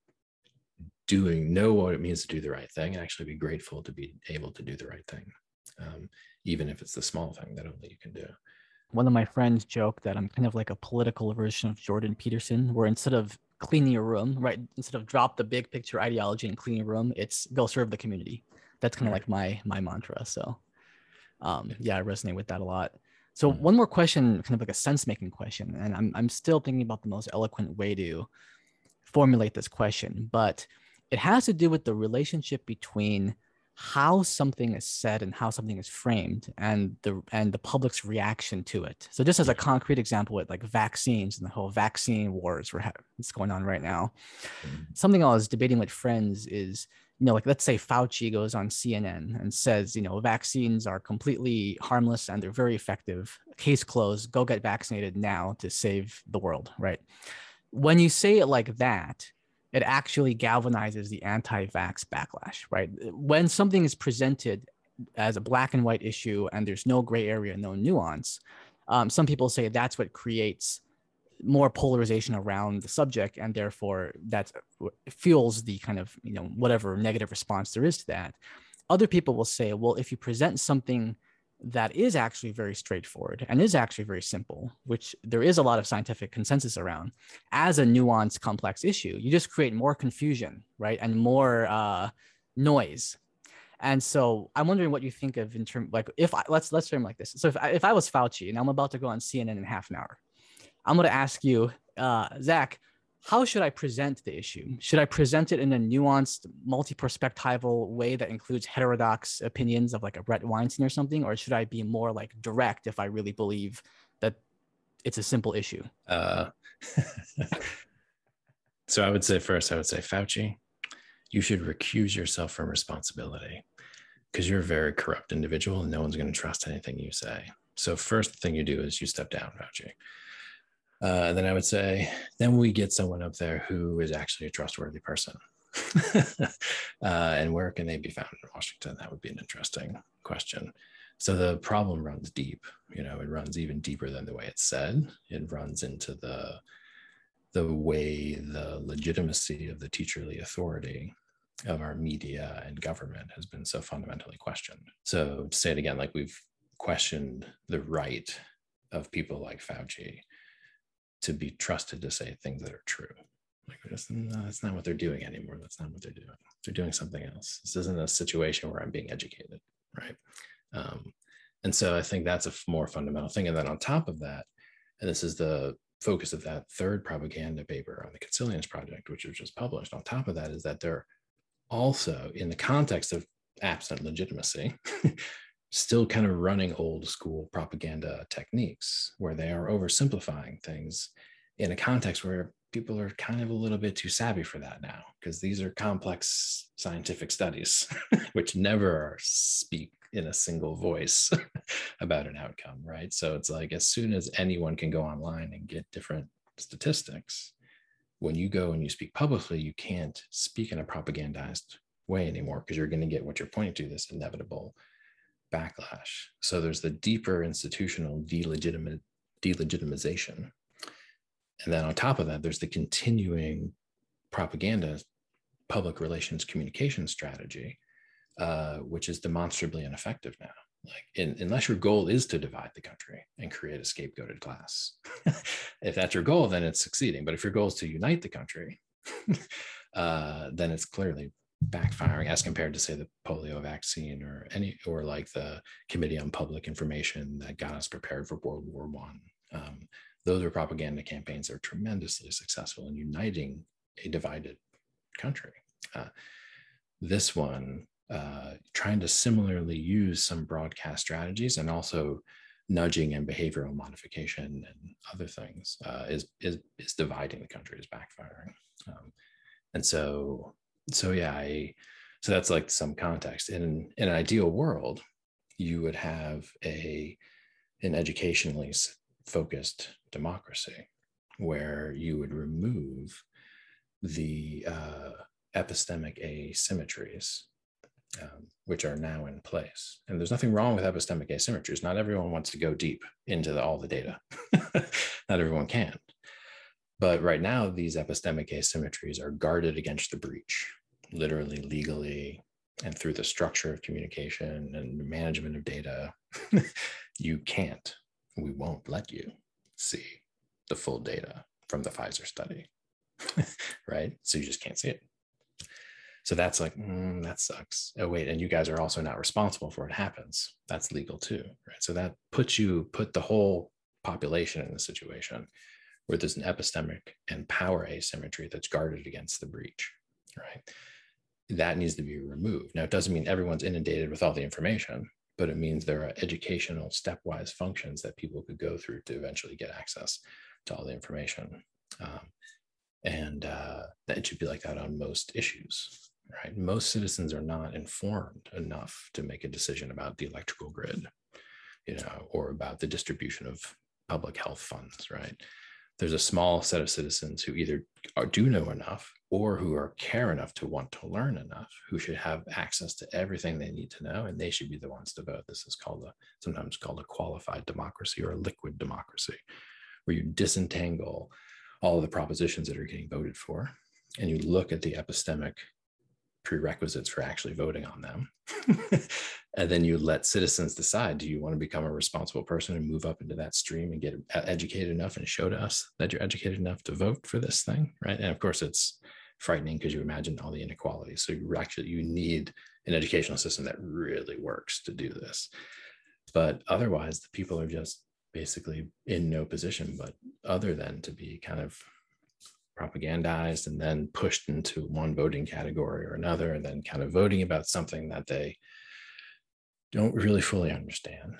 know what it means to do the right thing, and actually be grateful to be able to do the right thing. Even if it's the small thing that only you can do. One of my friends joked that I'm kind of like a political version of Jordan Peterson, where instead of cleaning your room, right, instead of drop the big picture ideology and clean your room, it's go serve the community. That's kind of like my mantra. So yeah, I resonate with that a lot. So one more question, kind of like a sense-making question, and I'm still thinking about the most eloquent way to formulate this question, but it has to do with the relationship between how something is said and how something is framed, and the public's reaction to it. So just as a concrete example with like vaccines and the whole vaccine wars that's going on right now, something I was debating with friends is, like let's say Fauci goes on CNN and says, vaccines are completely harmless and they're very effective. Case closed, go get vaccinated now to save the world, right? When you say it like that, it actually galvanizes the anti-vax backlash, right? When something is presented as a black and white issue and there's no gray area, no nuance, some people say that's what creates more polarization around the subject, and therefore that fuels the kind of, whatever negative response there is to that. Other people will say, well, if you present something that is actually very straightforward and is actually very simple, which there is a lot of scientific consensus around, as a nuanced, complex issue, you just create more confusion, right? And more noise. And so I'm wondering what you think of in terms, like, let's frame like this. So if I was Fauci and I'm about to go on CNN in half an hour, I'm going to ask you, Zach, how should I present the issue? Should I present it in a nuanced, multi-perspectival way that includes heterodox opinions of like a Bret Weinstein or something? Or should I be more like direct if I really believe that it's a simple issue? So I would say Fauci, you should recuse yourself from responsibility, because you're a very corrupt individual and no one's going to trust anything you say. So first thing you do is you step down, Fauci. Then I would say, then we get someone up there who is actually a trustworthy person. And where can they be found in Washington? That would be an interesting question. So the problem runs deep. It runs even deeper than the way it's said. It runs into the way the legitimacy of the teacherly authority of our media and government has been so fundamentally questioned. So to say it again, like, we've questioned the right of people like Fauci to be trusted to say things that are true. Like, that's not what they're doing anymore. That's not what they're doing. They're doing something else. This isn't a situation where I'm being educated, right? And so I think that's a more fundamental thing. And then on top of that, and this is the focus of that third propaganda paper on the Consilience Project, which was just published, on top of that is that they're also, in the context of absent legitimacy, still kind of running old school propaganda techniques where they are oversimplifying things in a context where people are kind of a little bit too savvy for that now, because these are complex scientific studies which never speak in a single voice about an outcome, right? So it's like, as soon as anyone can go online and get different statistics, when you go and you speak publicly, you can't speak in a propagandized way anymore, because you're going to get what you're pointing to, this inevitable backlash. So there's the deeper institutional delegitimization. And then on top of that, there's the continuing propaganda, public relations communication strategy, which is demonstrably ineffective now. Like, unless your goal is to divide the country and create a scapegoated class, if that's your goal, then it's succeeding. But if your goal is to unite the country, then it's clearly backfiring, as compared to, say, the polio vaccine or like the Committee on Public Information that got us prepared for World War I. Those are propaganda campaigns that are tremendously successful in uniting a divided country. This one, trying to similarly use some broadcast strategies and also nudging and behavioral modification and other things is dividing the country, is backfiring. And so yeah, so that's like some context. In an ideal world, you would have an educationally focused democracy where you would remove the epistemic asymmetries, which are now in place. And there's nothing wrong with epistemic asymmetries. Not everyone wants to go deep into all the data. Not everyone can. But right now, these epistemic asymmetries are guarded against the breach, literally, legally, and through the structure of communication and management of data. You can't, we won't let you see the full data from the Pfizer study, right? So you just can't see it. So that's like, that sucks. Oh, wait, and you guys are also not responsible for what happens. That's legal too, right? So that put the whole population in a situation where there's an epistemic and power asymmetry that's guarded against the breach, right? That needs to be removed. Now, it doesn't mean everyone's inundated with all the information, but it means there are educational stepwise functions that people could go through to eventually get access to all the information. And it should be like that on most issues, right? Most citizens are not informed enough to make a decision about the electrical grid, or about the distribution of public health funds, right? There's a small set of citizens who either do know enough or who care enough to want to learn enough, who should have access to everything they need to know, and they should be the ones to vote. This is sometimes called a qualified democracy or a liquid democracy, where you disentangle all of the propositions that are getting voted for, and you look at the epistemic prerequisites for actually voting on them. And then you let citizens decide, do you want to become a responsible person and move up into that stream and get educated enough and show to us that you're educated enough to vote for this thing, right? And of course, it's frightening because you imagine all the inequalities. So you need an educational system that really works to do this. But otherwise, the people are just basically in no position but other than to be kind of propagandized and then pushed into one voting category or another, and then kind of voting about something that they don't really fully understand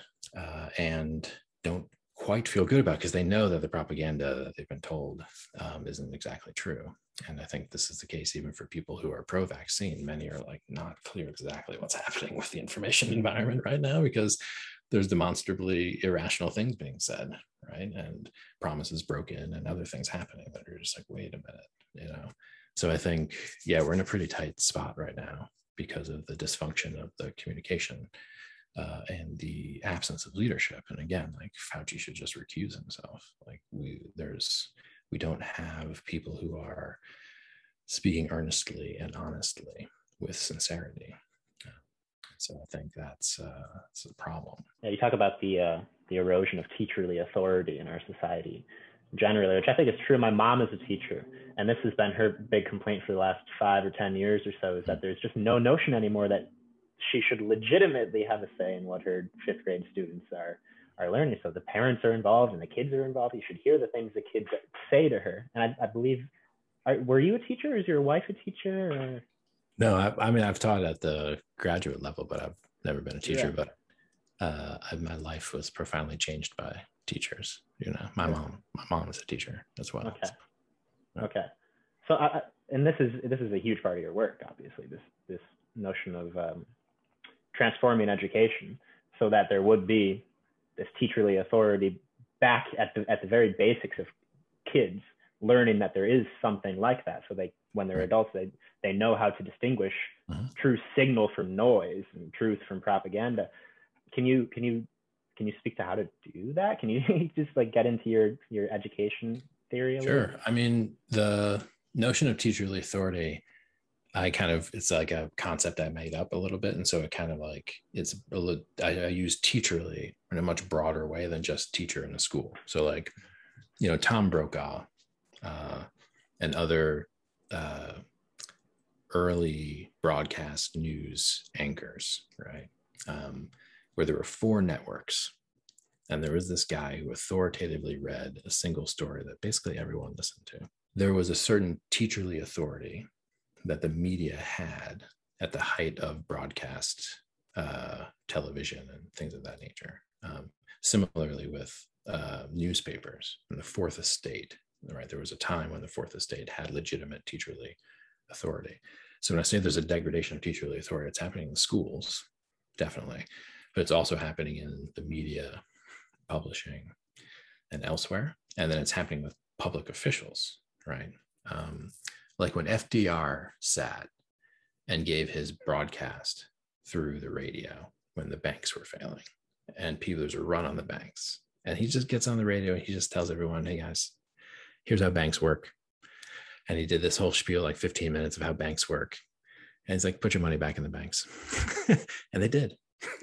and don't quite feel good about, because they know that the propaganda that they've been told isn't exactly true. And I think this is the case even for people who are pro-vaccine. Many are like not clear exactly what's happening with the information environment right now, because there's demonstrably irrational things being said, right? And promises broken and other things happening that are just like, wait a minute, So I think, yeah, we're in a pretty tight spot right now because of the dysfunction of the communication and the absence of leadership. And again, like Fauci should just recuse himself. Like we don't have people who are speaking earnestly and honestly with sincerity. So I think that's a problem. Yeah, you talk about the erosion of teacherly authority in our society generally, which I think is true. My mom is a teacher, and this has been her big complaint for the last 5 or 10 years or so, is that there's just no notion anymore that she should legitimately have a say in what her 5th grade students are learning. So the parents are involved and the kids are involved. You should hear the things the kids say to her. And I believe, were you a teacher? Is your wife a teacher? Or? No, I mean, I've taught at the graduate level, but I've never been a teacher. Yeah. But my life was profoundly changed by teachers. My mom is a teacher as well. Okay. So, okay. So, and this is a huge part of your work, obviously. This notion of transforming education so that there would be this teacherly authority back at the very basics of kids learning that there is something like that. So when they're adults, they know how to distinguish true signal from noise and truth from propaganda. can you speak to how to do that? Can you just like get into your education theory a little? Sure. I mean, the notion of teacherly authority, it's like a concept I made up a little bit. And so it kind of like, I use teacherly in a much broader way than just teacher in a school. So like, Tom Brokaw and other early broadcast news anchors, right? Where there were 4 networks. And there was this guy who authoritatively read a single story that basically everyone listened to. There was a certain teacherly authority that the media had at the height of broadcast television and things of that nature. Similarly with newspapers and the Fourth Estate, right? There was a time when the Fourth Estate had legitimate teacherly authority. So when I say there's a degradation of teacherly authority, it's happening in schools, definitely, but it's also happening in the media, publishing, and elsewhere. And then it's happening with public officials, right? Like when FDR sat and gave his broadcast through the radio when the banks were failing and there's a run on the banks, and he just gets on the radio and he just tells everyone, hey guys, here's how banks work. And he did this whole spiel, like 15 minutes of how banks work. And he's like, put your money back in the banks. And they did.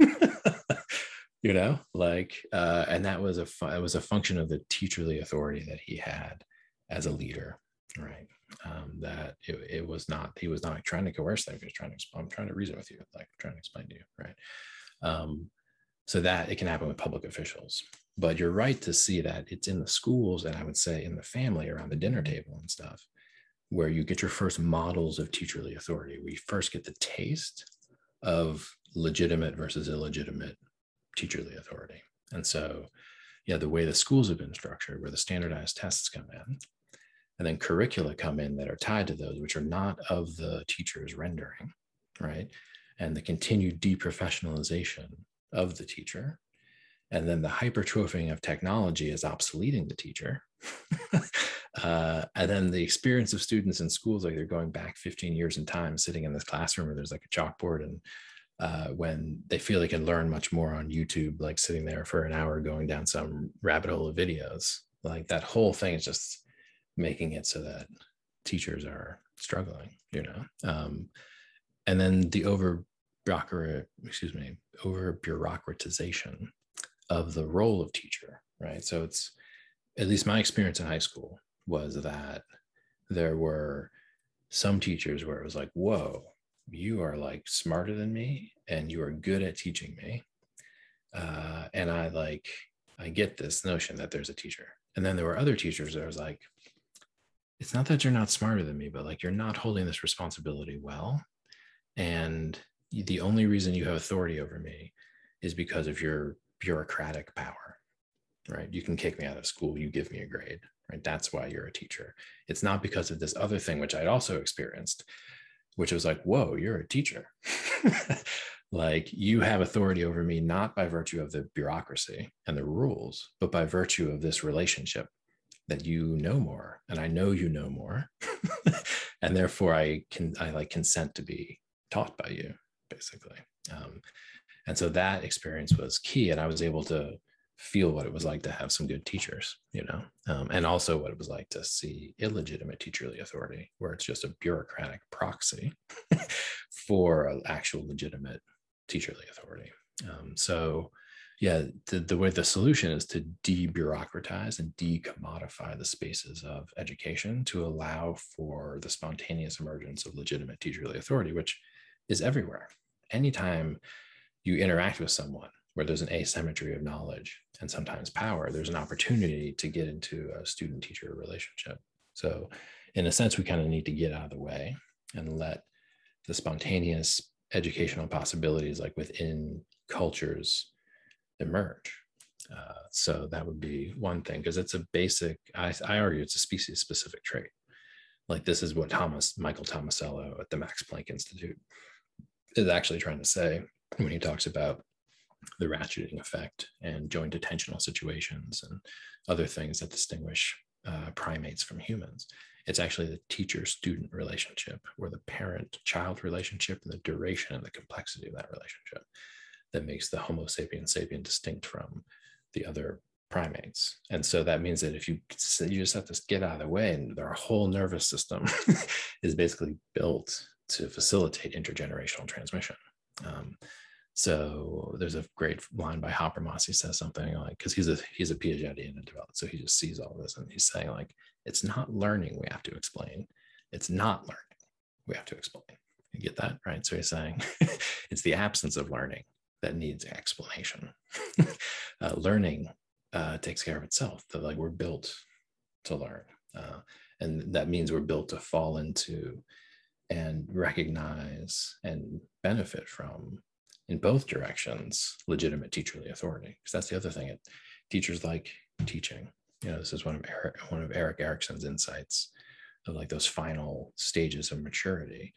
And that was it was a function of the teacherly authority that he had as a leader, right? That he was not trying to coerce them. He was I'm trying to reason with you, like I'm trying to explain to you, right? So that it can happen with public officials, but you're right to see that it's in the schools, and I would say in the family around the dinner table and stuff, where you get your first models of teacherly authority. We first get the taste of legitimate versus illegitimate teacherly authority. And so, the way the schools have been structured, where the standardized tests come in, and then curricula come in that are tied to those, which are not of the teacher's rendering, right? And the continued deprofessionalization of the teacher. And then the hypertrophying of technology is obsoleting the teacher. And then the experience of students in schools, like they're going back 15 years in time, sitting in this classroom where there's like a chalkboard, and when they feel they can learn much more on YouTube, like sitting there for an hour going down some rabbit hole of videos, like that whole thing is just making it so that teachers are struggling, and then the over bureaucratization of the role of teacher, right? So it's, at least my experience in high school was that there were some teachers where it was like, whoa, you are like smarter than me and you are good at teaching me. And I get this notion that there's a teacher. And then there were other teachers that was like, it's not that you're not smarter than me, but like you're not holding this responsibility well. And the only reason you have authority over me is because of your bureaucratic power, right? You can kick me out of school, you give me a grade, right? That's why you're a teacher. It's not because of this other thing, which I'd also experienced, which was like, whoa, you're a teacher. Like you have authority over me, not by virtue of the bureaucracy and the rules, but by virtue of this relationship that you know more, and I know you know more. And therefore I consent to be taught by you, basically. And so that experience was key. And I was able to feel what it was like to have some good teachers, and also what it was like to see illegitimate teacherly authority, where it's just a bureaucratic proxy for an actual legitimate teacherly authority. The way the solution is to debureaucratize and decommodify the spaces of education to allow for the spontaneous emergence of legitimate teacherly authority, which is everywhere. Anytime you interact with someone where there's an asymmetry of knowledge and sometimes power, there's an opportunity to get into a student-teacher relationship. So in a sense, we kind of need to get out of the way and let the spontaneous educational possibilities, like within cultures, emerge. So that would be one thing, because it's a basic, I argue it's a species-specific trait. Like this is what Michael Tomasello at the Max Planck Institute is actually trying to say when he talks about the ratcheting effect and joint attentional situations and other things that distinguish primates from humans. It's actually the teacher-student relationship, or the parent-child relationship, and the duration and the complexity of that relationship. that makes the Homo sapiens sapien distinct from the other primates. And so that means that if you just have to get out of the way, and our whole nervous system is basically built to facilitate intergenerational transmission. So there's a great line by Habermas. He says something like, because he's a Piagetian and developed, so he just sees all this, and he's saying like, it's not learning we have to explain, it's not learning we have to explain. You get that, right? So he's saying it's the absence of learning that needs explanation. Learning takes care of itself. That like we're built to learn, and that means we're built to fall into and recognize and benefit from, in both directions, legitimate teacherly authority. Because that's the other thing. Teachers like teaching. This is one of Erik Erikson's insights of like those final stages of maturity.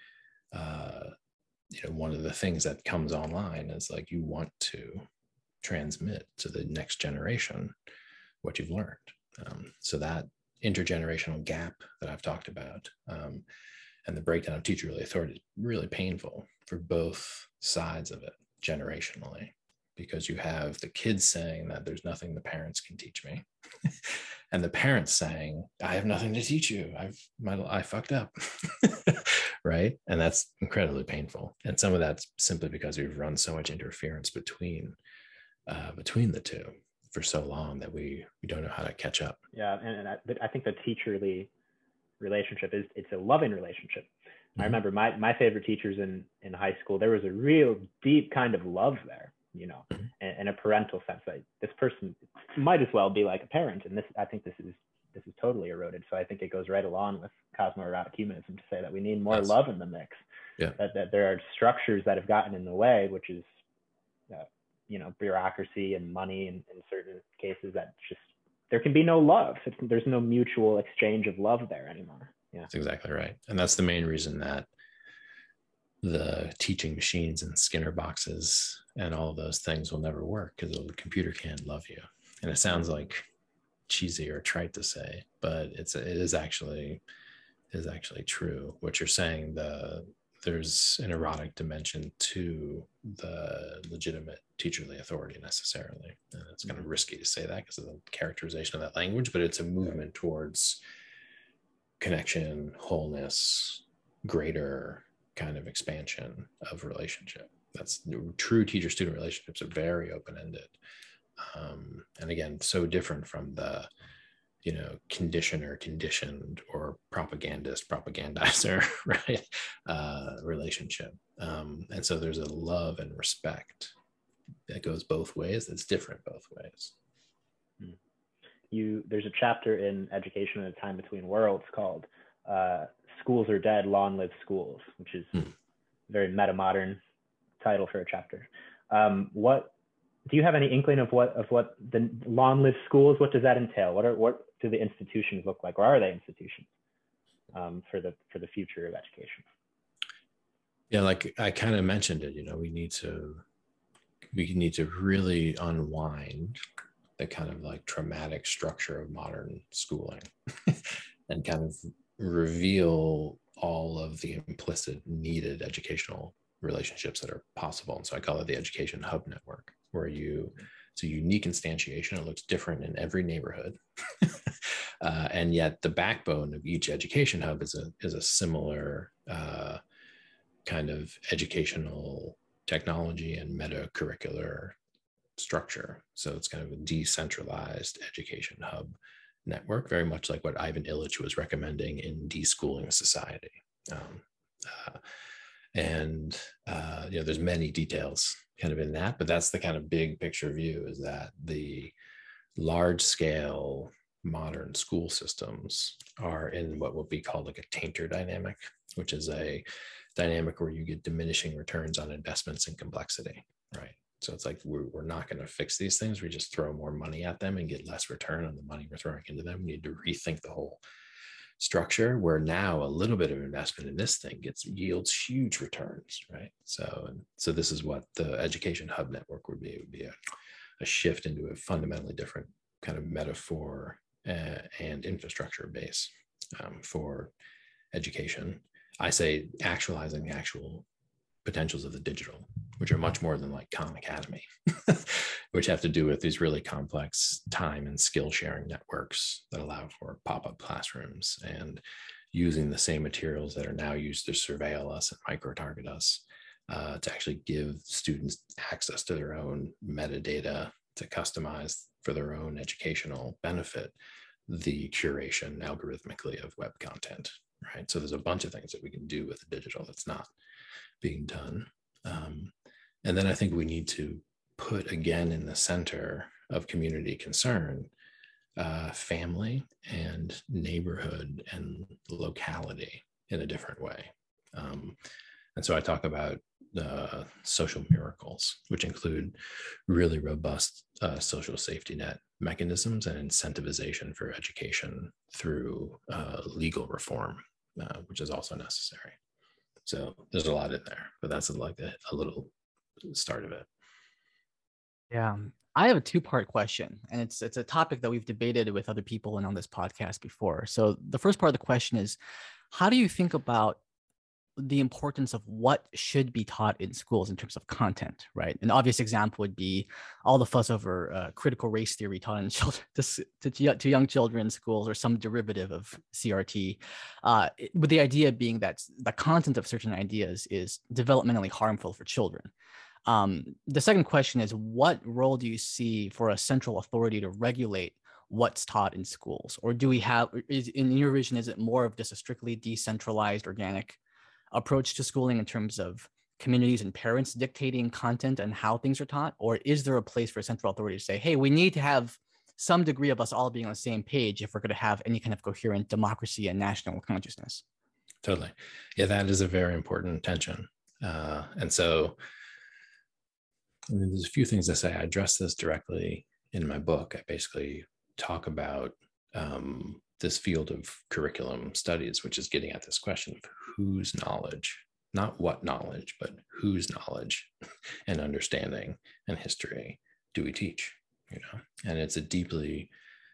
One of the things that comes online is like you want to transmit to the next generation what you've learned. So that intergenerational gap that I've talked about, and the breakdown of teacherly authority is really painful for both sides of it generationally, because you have the kids saying that there's nothing the parents can teach me, and the parents saying, I have nothing to teach you. I fucked up. Right. And that's incredibly painful. And some of that's simply because we've run so much interference between the two for so long that we don't know how to catch up. Yeah. And I think the teacherly relationship it's a loving relationship. Mm-hmm. I remember my favorite teachers in high school, there was a real deep kind of love there, mm-hmm. and a parental sense that this person might as well be like a parent. And I think this is totally eroded. So I think it goes right along with cosmoerotic humanism to say that we need more love in the mix. Yeah. That there are structures that have gotten in the way, which is, bureaucracy and money in certain cases, that just, there can be no love. There's no mutual exchange of love there anymore. Yeah, that's exactly right. And that's the main reason that the teaching machines and Skinner boxes and all of those things will never work, because the computer can't love you. And it sounds like cheesy or trite to say, but it is actually true. What you're saying, there's an erotic dimension to the legitimate teacherly authority necessarily. And it's kind of risky to say that because of the characterization of that language, but it's a movement towards connection, wholeness, greater kind of expansion of relationship. That's true. Teacher-student relationships are very open-ended. And again, so different from the, conditioner, conditioned, or propagandist, propagandizer, right? Relationship. And so there's a love and respect that goes both ways. That's different both ways. There's a chapter in Education in a Time Between Worlds called Schools Are Dead, Long Live Schools, which is a very meta-modern title for a chapter. Do you have any inkling of what the long live schools, what does that entail? What do the institutions look like, or are they institutions for the future of education? Yeah, like I kind of mentioned it, we need to really unwind the kind of like traumatic structure of modern schooling and kind of reveal all of the implicit needed educational relationships that are possible. And so I call it the education hub network, where it's a unique instantiation. It looks different in every neighborhood. And yet the backbone of each education hub is a similar kind of educational technology and meta-curricular structure. So it's kind of a decentralized education hub network, very much like what Ivan Illich was recommending in Deschooling Society. There's many details kind of in that, but that's the kind of big picture view, is that the large scale modern school systems are in what will be called like a tainter dynamic, which is a dynamic where you get diminishing returns on investments in complexity, right? So it's like, we're not going to fix these things. We just throw more money at them and get less return on the money we're throwing into them. We need to rethink the whole structure, where now a little bit of investment in this thing yields huge returns, right? So this is what the education hub network would be. It would be a shift into a fundamentally different kind of metaphor and infrastructure base for education. I say actualizing the actual potentials of the digital, which are much more than like Khan Academy, which have to do with these really complex time and skill sharing networks that allow for pop-up classrooms and using the same materials that are now used to surveil us and micro-target us, to actually give students access to their own metadata to customize for their own educational benefit the curation algorithmically of web content, right? So there's a bunch of things that we can do with the digital that's not being done. And then I think we need to put again in the center of community concern, family and neighborhood and locality in a different way. And so I talk about social miracles, which include really robust social safety net mechanisms and incentivization for education through legal reform, which is also necessary. So there's a lot in there, but that's like a little start of it. Yeah. I have a two-part question, and it's a topic that we've debated with other people and on this podcast before. So the first part of the question is, how do you think about the importance of what should be taught in schools in terms of content, right? An obvious example would be all the fuss over critical race theory taught in children, to young children in schools, or some derivative of CRT, with the idea being that the content of certain ideas is developmentally harmful for children. The second question is, what role do you see for a central authority to regulate what's taught in schools? Or do we have, in your vision, is it more of just a strictly decentralized, organic approach to schooling in terms of communities and parents dictating content and how things are taught? Or is there a place for a central authority to say, hey, we need to have some degree of us all being on the same page if we're going to have any kind of coherent democracy and national consciousness? Totally. Yeah, that is a very important tension. And so I mean, there's a few things to say. I address this directly in my book. I basically talk about this field of curriculum studies, which is getting at this question of whose knowledge, not what knowledge, but whose knowledge and understanding and history do we teach, you know? And it's a deeply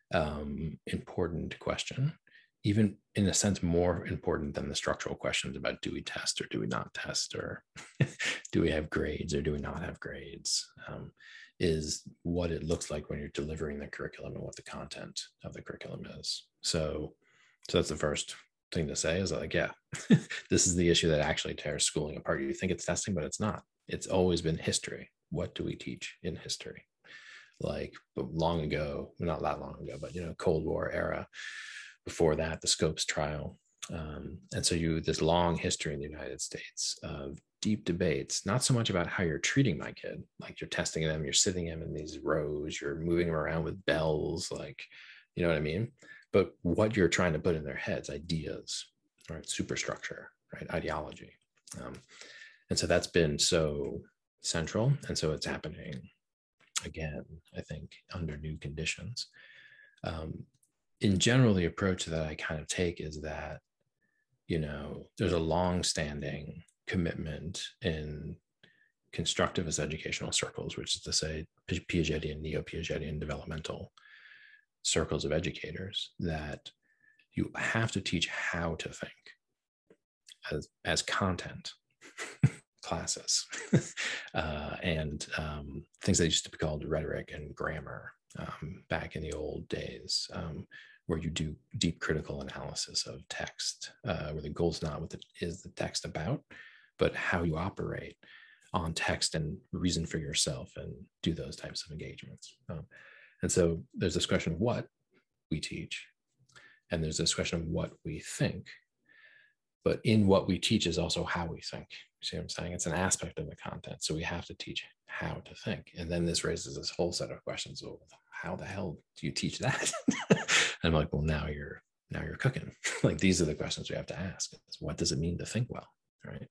important question, even in a sense more important than the structural questions about do we test or do we not test, or do we have grades or do we not have grades, is what it looks like when you're delivering the curriculum and what the content of the curriculum is. So that's the first thing to say, is like, yeah, this is the issue that actually tears schooling apart. You think it's testing, but it's not. It's always been history. What do we teach in history? Like, but long ago, not that long ago, but, you know, Cold War era, before that, the Scopes trial. And so this long history in the United States of deep debates, not so much about how you're treating my kid, like you're testing them, you're sitting them in these rows, you're moving them around with bells, like, you know what I mean? But what you're trying to put in their heads, ideas, right? Superstructure, right? Ideology. And so that's been so central. And so it's happening again, I think, under new conditions. In general, the approach that I kind of take is that, you know, there's a long-standing commitment in constructivist educational circles, which is to say Piagetian, neo-Piagetian developmental circles of educators, that you have to teach how to think as content classes, and things that used to be called rhetoric and grammar back in the old days, where you do deep critical analysis of text, where the goal is not what is the text about, but how you operate on text and reason for yourself and do those types of engagements. And so there's this question of what we teach, and there's this question of what we think. But in what we teach is also how we think. You see what I'm saying? It's an aspect of the content. So we have to teach how to think. And then this raises this whole set of questions. Well, how the hell do you teach that? And I'm like, well, now you're cooking. Like, these are the questions we have to ask. What does it mean to think well, right?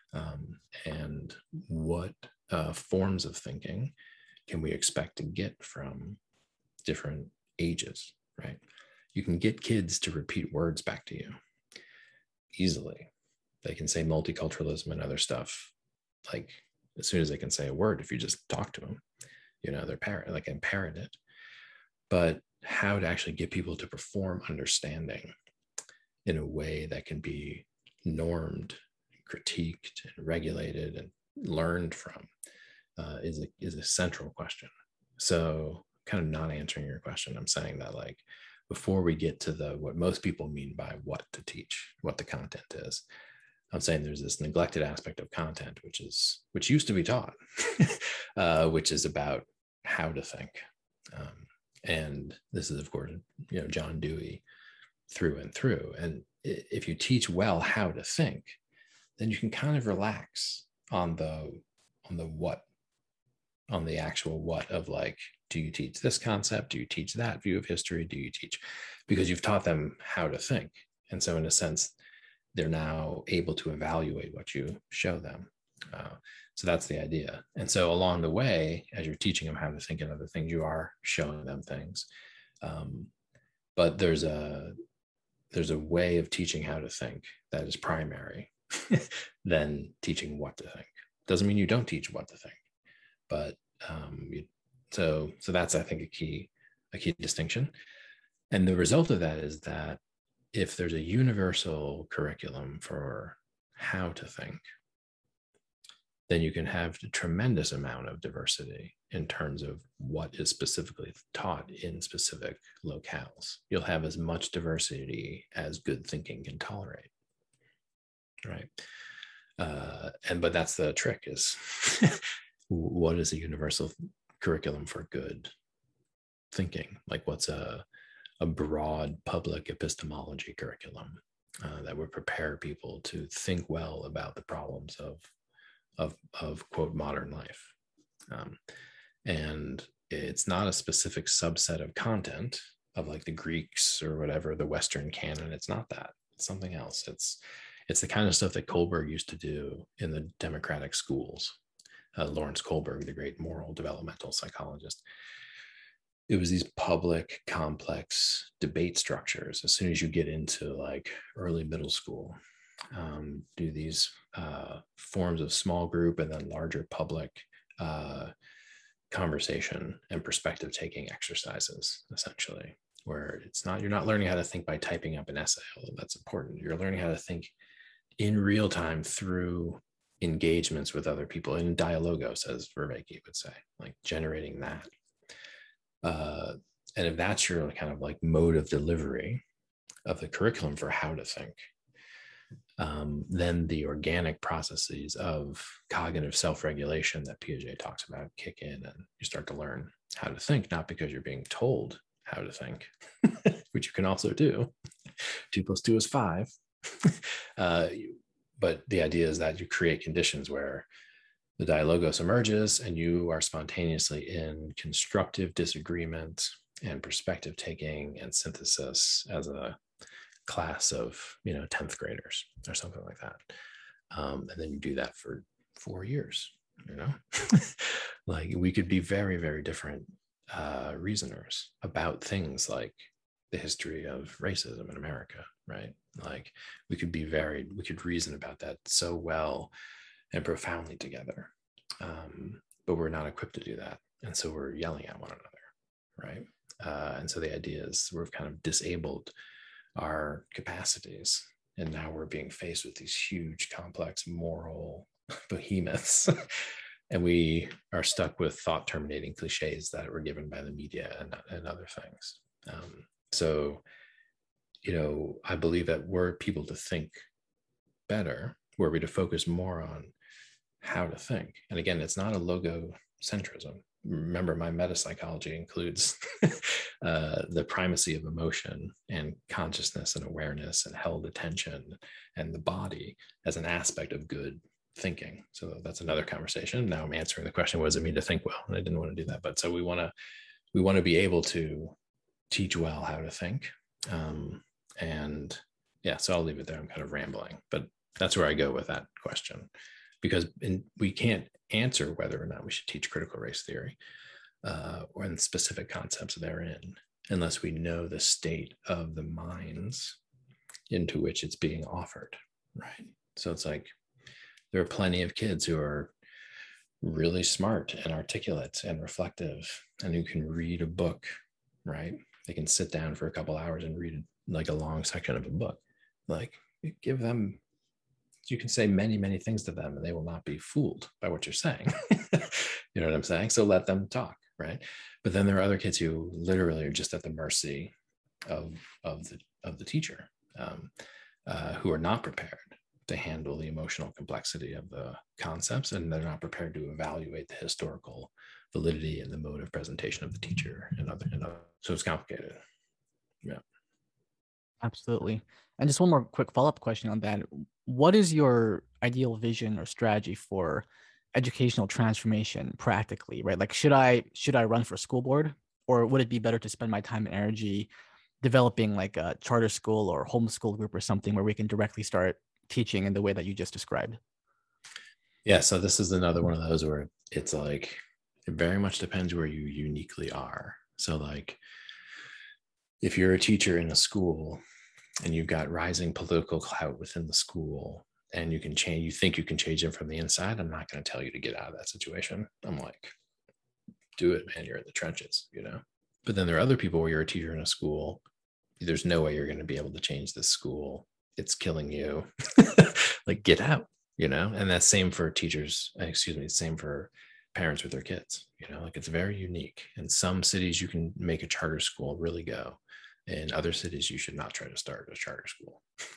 And what forms of thinking can we expect to get from different ages, right? You can get kids to repeat words back to you easily. They can say multiculturalism and other stuff, like, as soon as they can say a word, if you just talk to them, you know, they can parrot it. But how to actually get people to perform understanding in a way that can be normed, critiqued, and regulated, and learned from is a central question. So kind of not answering your question, I'm saying that like before we get to what most people mean by what to teach, what the content is, I'm saying there's this neglected aspect of content, which used to be taught, which is about how to think. And this is, of course, John Dewey through and through. And if you teach well how to think, then you can kind of relax on the what, on the actual what of like, do you teach this concept? Do you teach that view of history? Do you teach, because you've taught them how to think. And so in a sense, they're now able to evaluate what you show them. So that's the idea. And so along the way, as you're teaching them how to think and other things, you are showing them things. But there's a way of teaching how to think that is primary than teaching what to think. Doesn't mean you don't teach what to think, but so that's, I think, a key distinction. And the result of that is that if there's a universal curriculum for how to think, then you can have a tremendous amount of diversity in terms of what is specifically taught in specific locales. You'll have as much diversity as good thinking can tolerate, right? But that's the trick, is what is a universal curriculum for good thinking? Like, what's a broad public epistemology curriculum that would prepare people to think well about the problems of quote modern life? And it's not a specific subset of content of like the Greeks or whatever, the Western canon. It's not that. It's something else. It's the kind of stuff that Kohlberg used to do in the democratic schools. Lawrence Kohlberg, the great moral developmental psychologist. It was these public, complex debate structures. As soon as you get into like early middle school, do these forms of small group and then larger public conversation and perspective taking exercises, essentially, where you're not learning how to think by typing up an essay, although that's important. You're learning how to think in real time through engagements with other people, in dialogos, as Vervaeke would say, like generating that. And if that's your kind of like mode of delivery of the curriculum for how to think, then the organic processes of cognitive self-regulation that Piaget talks about kick in, and you start to learn how to think, not because you're being told how to think, which you can also do. 2 + 2 is 5. But the idea is that you create conditions where the dialogos emerges and you are spontaneously in constructive disagreement and perspective taking and synthesis as a class of 10th graders or something like that. And then you do that for 4 years. Like, we could be very, very different reasoners about things like the history of racism in America, right? Like, we could reason about that so well and profoundly together, but we're not equipped to do that, and so we're yelling at one another, right? And so the idea is we've kind of disabled our capacities, and now we're being faced with these huge, complex moral behemoths, and we are stuck with thought terminating cliches that were given by the media and other things. So I believe that were people to think better, were we to focus more on how to think, and again, it's not a logocentrism. Remember, my metapsychology includes the primacy of emotion and consciousness and awareness and held attention and the body as an aspect of good thinking. So that's another conversation. Now I'm answering the question, what does it mean to think well? And I didn't want to do that, but so we want to be able to teach well how to think. And yeah, so I'll leave it there. I'm kind of rambling, but that's where I go with that question, because we can't answer whether or not we should teach critical race theory or in specific concepts therein unless we know the state of the minds into which it's being offered, right? So it's like there are plenty of kids who are really smart and articulate and reflective and who can read a book, right? They can sit down for a couple hours and read like a long section of a book. Like, give them You can say many, many things to them and they will not be fooled by what you're saying. You know what I'm saying? So let them talk, right? But then there are other kids who literally are just at the mercy of the teacher, who are not prepared to handle the emotional complexity of the concepts, and they're not prepared to evaluate the historical validity and the mode of presentation of the teacher and other. So it's complicated. Yeah. Absolutely. And just one more quick follow-up question on that. What is your ideal vision or strategy for educational transformation practically, right? Like, should I run for school board, or would it be better to spend my time and energy developing like a charter school or homeschool group or something where we can directly start teaching in the way that you just described? Yeah. So this is another one of those where it's like, it very much depends where you uniquely are. So like, if you're a teacher in a school and you've got rising political clout within the school and you think you can change them from the inside, I'm not going to tell you to get out of that situation. I'm like, do it, man. You're in the trenches, you know? But then there are other people where you're a teacher in a school. There's no way you're going to be able to change this school. It's killing you. Like, get out, you know? And that's same for teachers, same for parents with their kids, you know, like it's very unique. In some cities, you can make a charter school really go. In other cities, you should not try to start a charter school.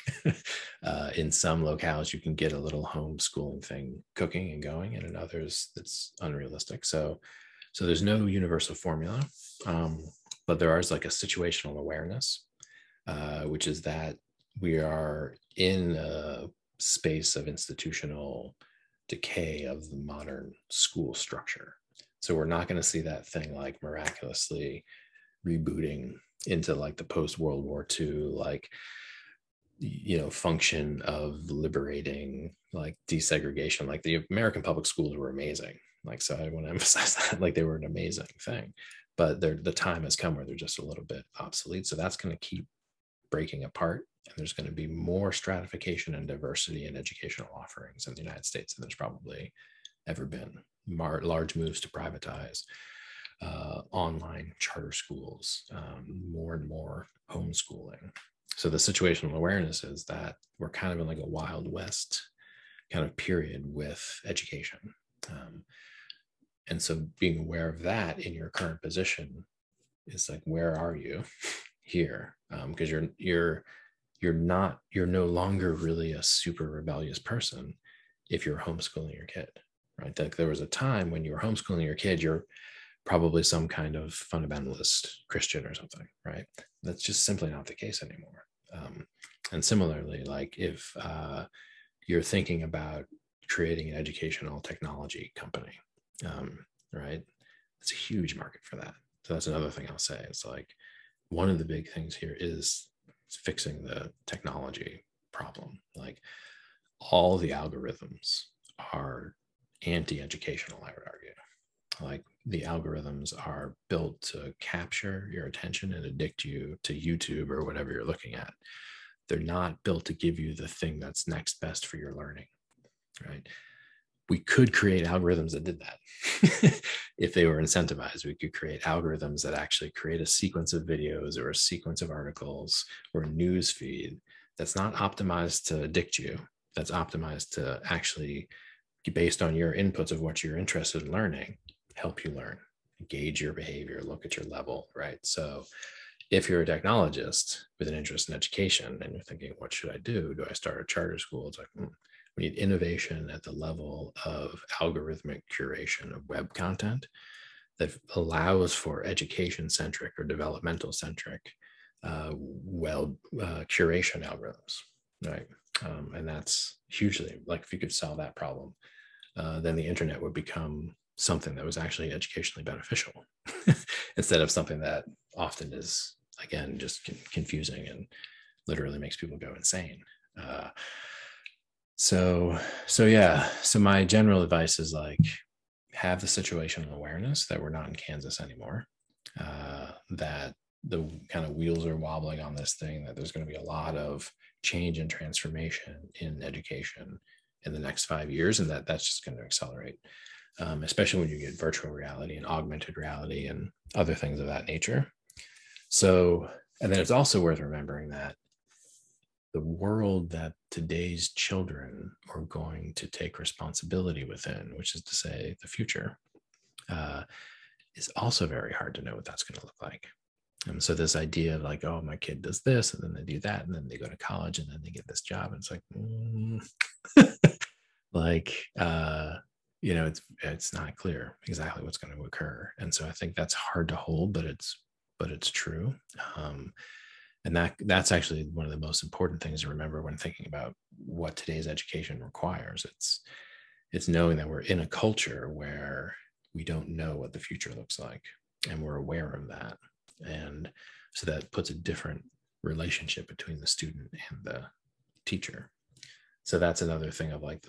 In some locales, you can get a little homeschooling thing cooking and going, and in others, it's unrealistic. So there's no universal formula, but there is like a situational awareness, which is that we are in a space of institutional decay of the modern school structure. So we're not going to see that thing like miraculously rebooting into like the post-World War II, like, you know, function of liberating, like desegregation. Like the American public schools were amazing. Like, so I want to emphasize that, like they were an amazing thing, but the time has come where they're just a little bit obsolete. So that's going to keep breaking apart. And there's going to be more stratification and diversity in educational offerings in the United States than there's probably ever been. Large moves to privatize, online charter schools, more and more homeschooling. So the situational awareness is that we're kind of in like a Wild West kind of period with education. And so being aware of that in your current position is like, where are you here? Because you're no longer really a super rebellious person if you're homeschooling your kid, right? Like there was a time when you were homeschooling your kid, you're probably some kind of fundamentalist Christian or something, right? That's just simply not the case anymore. And similarly, like if you're thinking about creating an educational technology company, right? It's a huge market for that. So that's another thing I'll say. It's like one of the big things here is fixing the technology problem. Like all the algorithms are anti-educational, I would argue. Like the algorithms are built to capture your attention and addict you to YouTube or whatever you're looking at. They're not built to give you the thing that's next best for your learning, right? We could create algorithms that did that. If they were incentivized, we could create algorithms that actually create a sequence of videos or a sequence of articles or a news feed that's not optimized to addict you, that's optimized to actually, based on your inputs of what you're interested in learning, help you learn, gauge your behavior, look at your level, right? So if you're a technologist with an interest in education and you're thinking, what should I do? Do I start a charter school? It's like, we need innovation at the level of algorithmic curation of web content that allows for education-centric or developmental-centric curation algorithms, right? And that's hugely, like if you could solve that problem, then the internet would become something that was actually educationally beneficial instead of something that often is, again, just confusing and literally makes people go insane. So my general advice is like, have the situational awareness that we're not in Kansas anymore, that the kind of wheels are wobbling on this thing, that there's going to be a lot of change and transformation in education in the next 5 years, and that's just going to accelerate, especially when you get virtual reality and augmented reality and other things of that nature. So, and then it's also worth remembering that the world that today's children are going to take responsibility within, which is to say the future, is also very hard to know what that's going to look like. And so this idea of like, oh, my kid does this, and then they do that, and then they go to college, and then they get this job, and it's like, like, it's not clear exactly what's going to occur. And so I think that's hard to hold, but it's true. And that's actually one of the most important things to remember when thinking about what today's education requires. It's knowing that we're in a culture where we don't know what the future looks like, and we're aware of that. And so that puts a different relationship between the student and the teacher. So that's another thing of like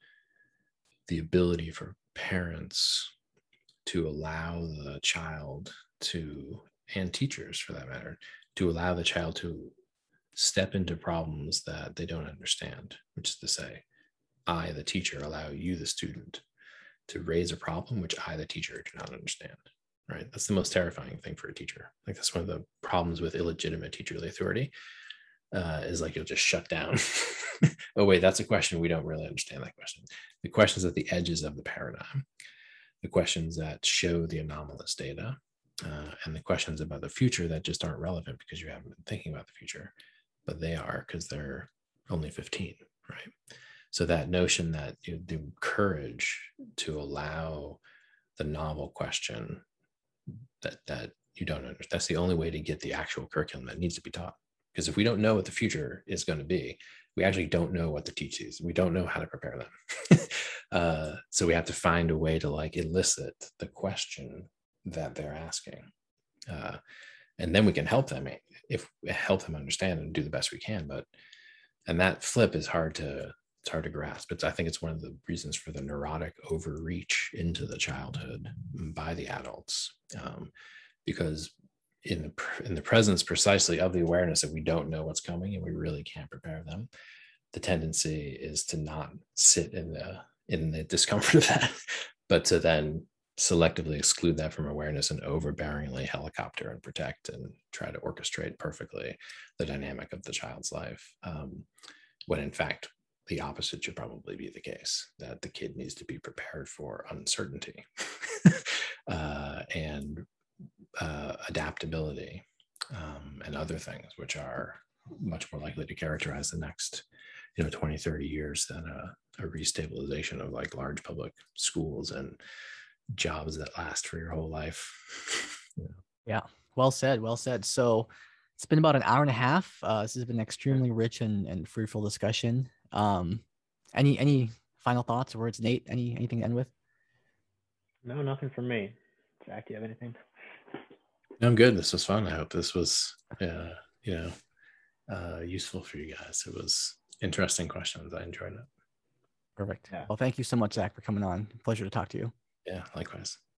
the ability for parents to allow the child to, and teachers for that matter, to allow the child to step into problems that they don't understand, which is to say, I, the teacher, allow you, the student, to raise a problem which I, the teacher, do not understand. Right? That's the most terrifying thing for a teacher. Like that's one of the problems with illegitimate teacherly authority, is like you'll just shut down. Oh wait, that's a question we don't really understand. That question. The questions at the edges of the paradigm, the questions that show the anomalous data, and the questions about the future that just aren't relevant because you haven't been thinking about the future, but they are because they're only 15, right? So that notion that the courage to allow the novel question that you don't understand, that's the only way to get the actual curriculum that needs to be taught. Because if we don't know what the future is going to be, we actually don't know what to teach these. We don't know how to prepare them. So we have to find a way to like elicit the question that they're asking. And then we can help them understand and do the best we can. And that flip is hard to grasp. I think it's one of the reasons for the neurotic overreach into the childhood by the adults, because in the presence precisely of the awareness that we don't know what's coming and we really can't prepare them, the tendency is to not sit in the discomfort of that, but to then selectively exclude that from awareness and overbearingly helicopter and protect and try to orchestrate perfectly the dynamic of the child's life, when in fact the opposite should probably be the case, that the kid needs to be prepared for uncertainty and adaptability, and other things which are much more likely to characterize the next 20, 30 years than a restabilization of like large public schools and jobs that last for your whole life. Yeah, well said. So it's been about an hour and a half. This has been an extremely rich and fruitful discussion. Any final thoughts or words, Nate? Anything to end with? No, nothing from me. Zach, do you have anything? No, I'm good. This was fun. I hope this was useful for you guys. It was interesting questions. I enjoyed it. Perfect. Yeah. Well, thank you so much, Zach, for coming on. Pleasure to talk to you. Yeah, likewise.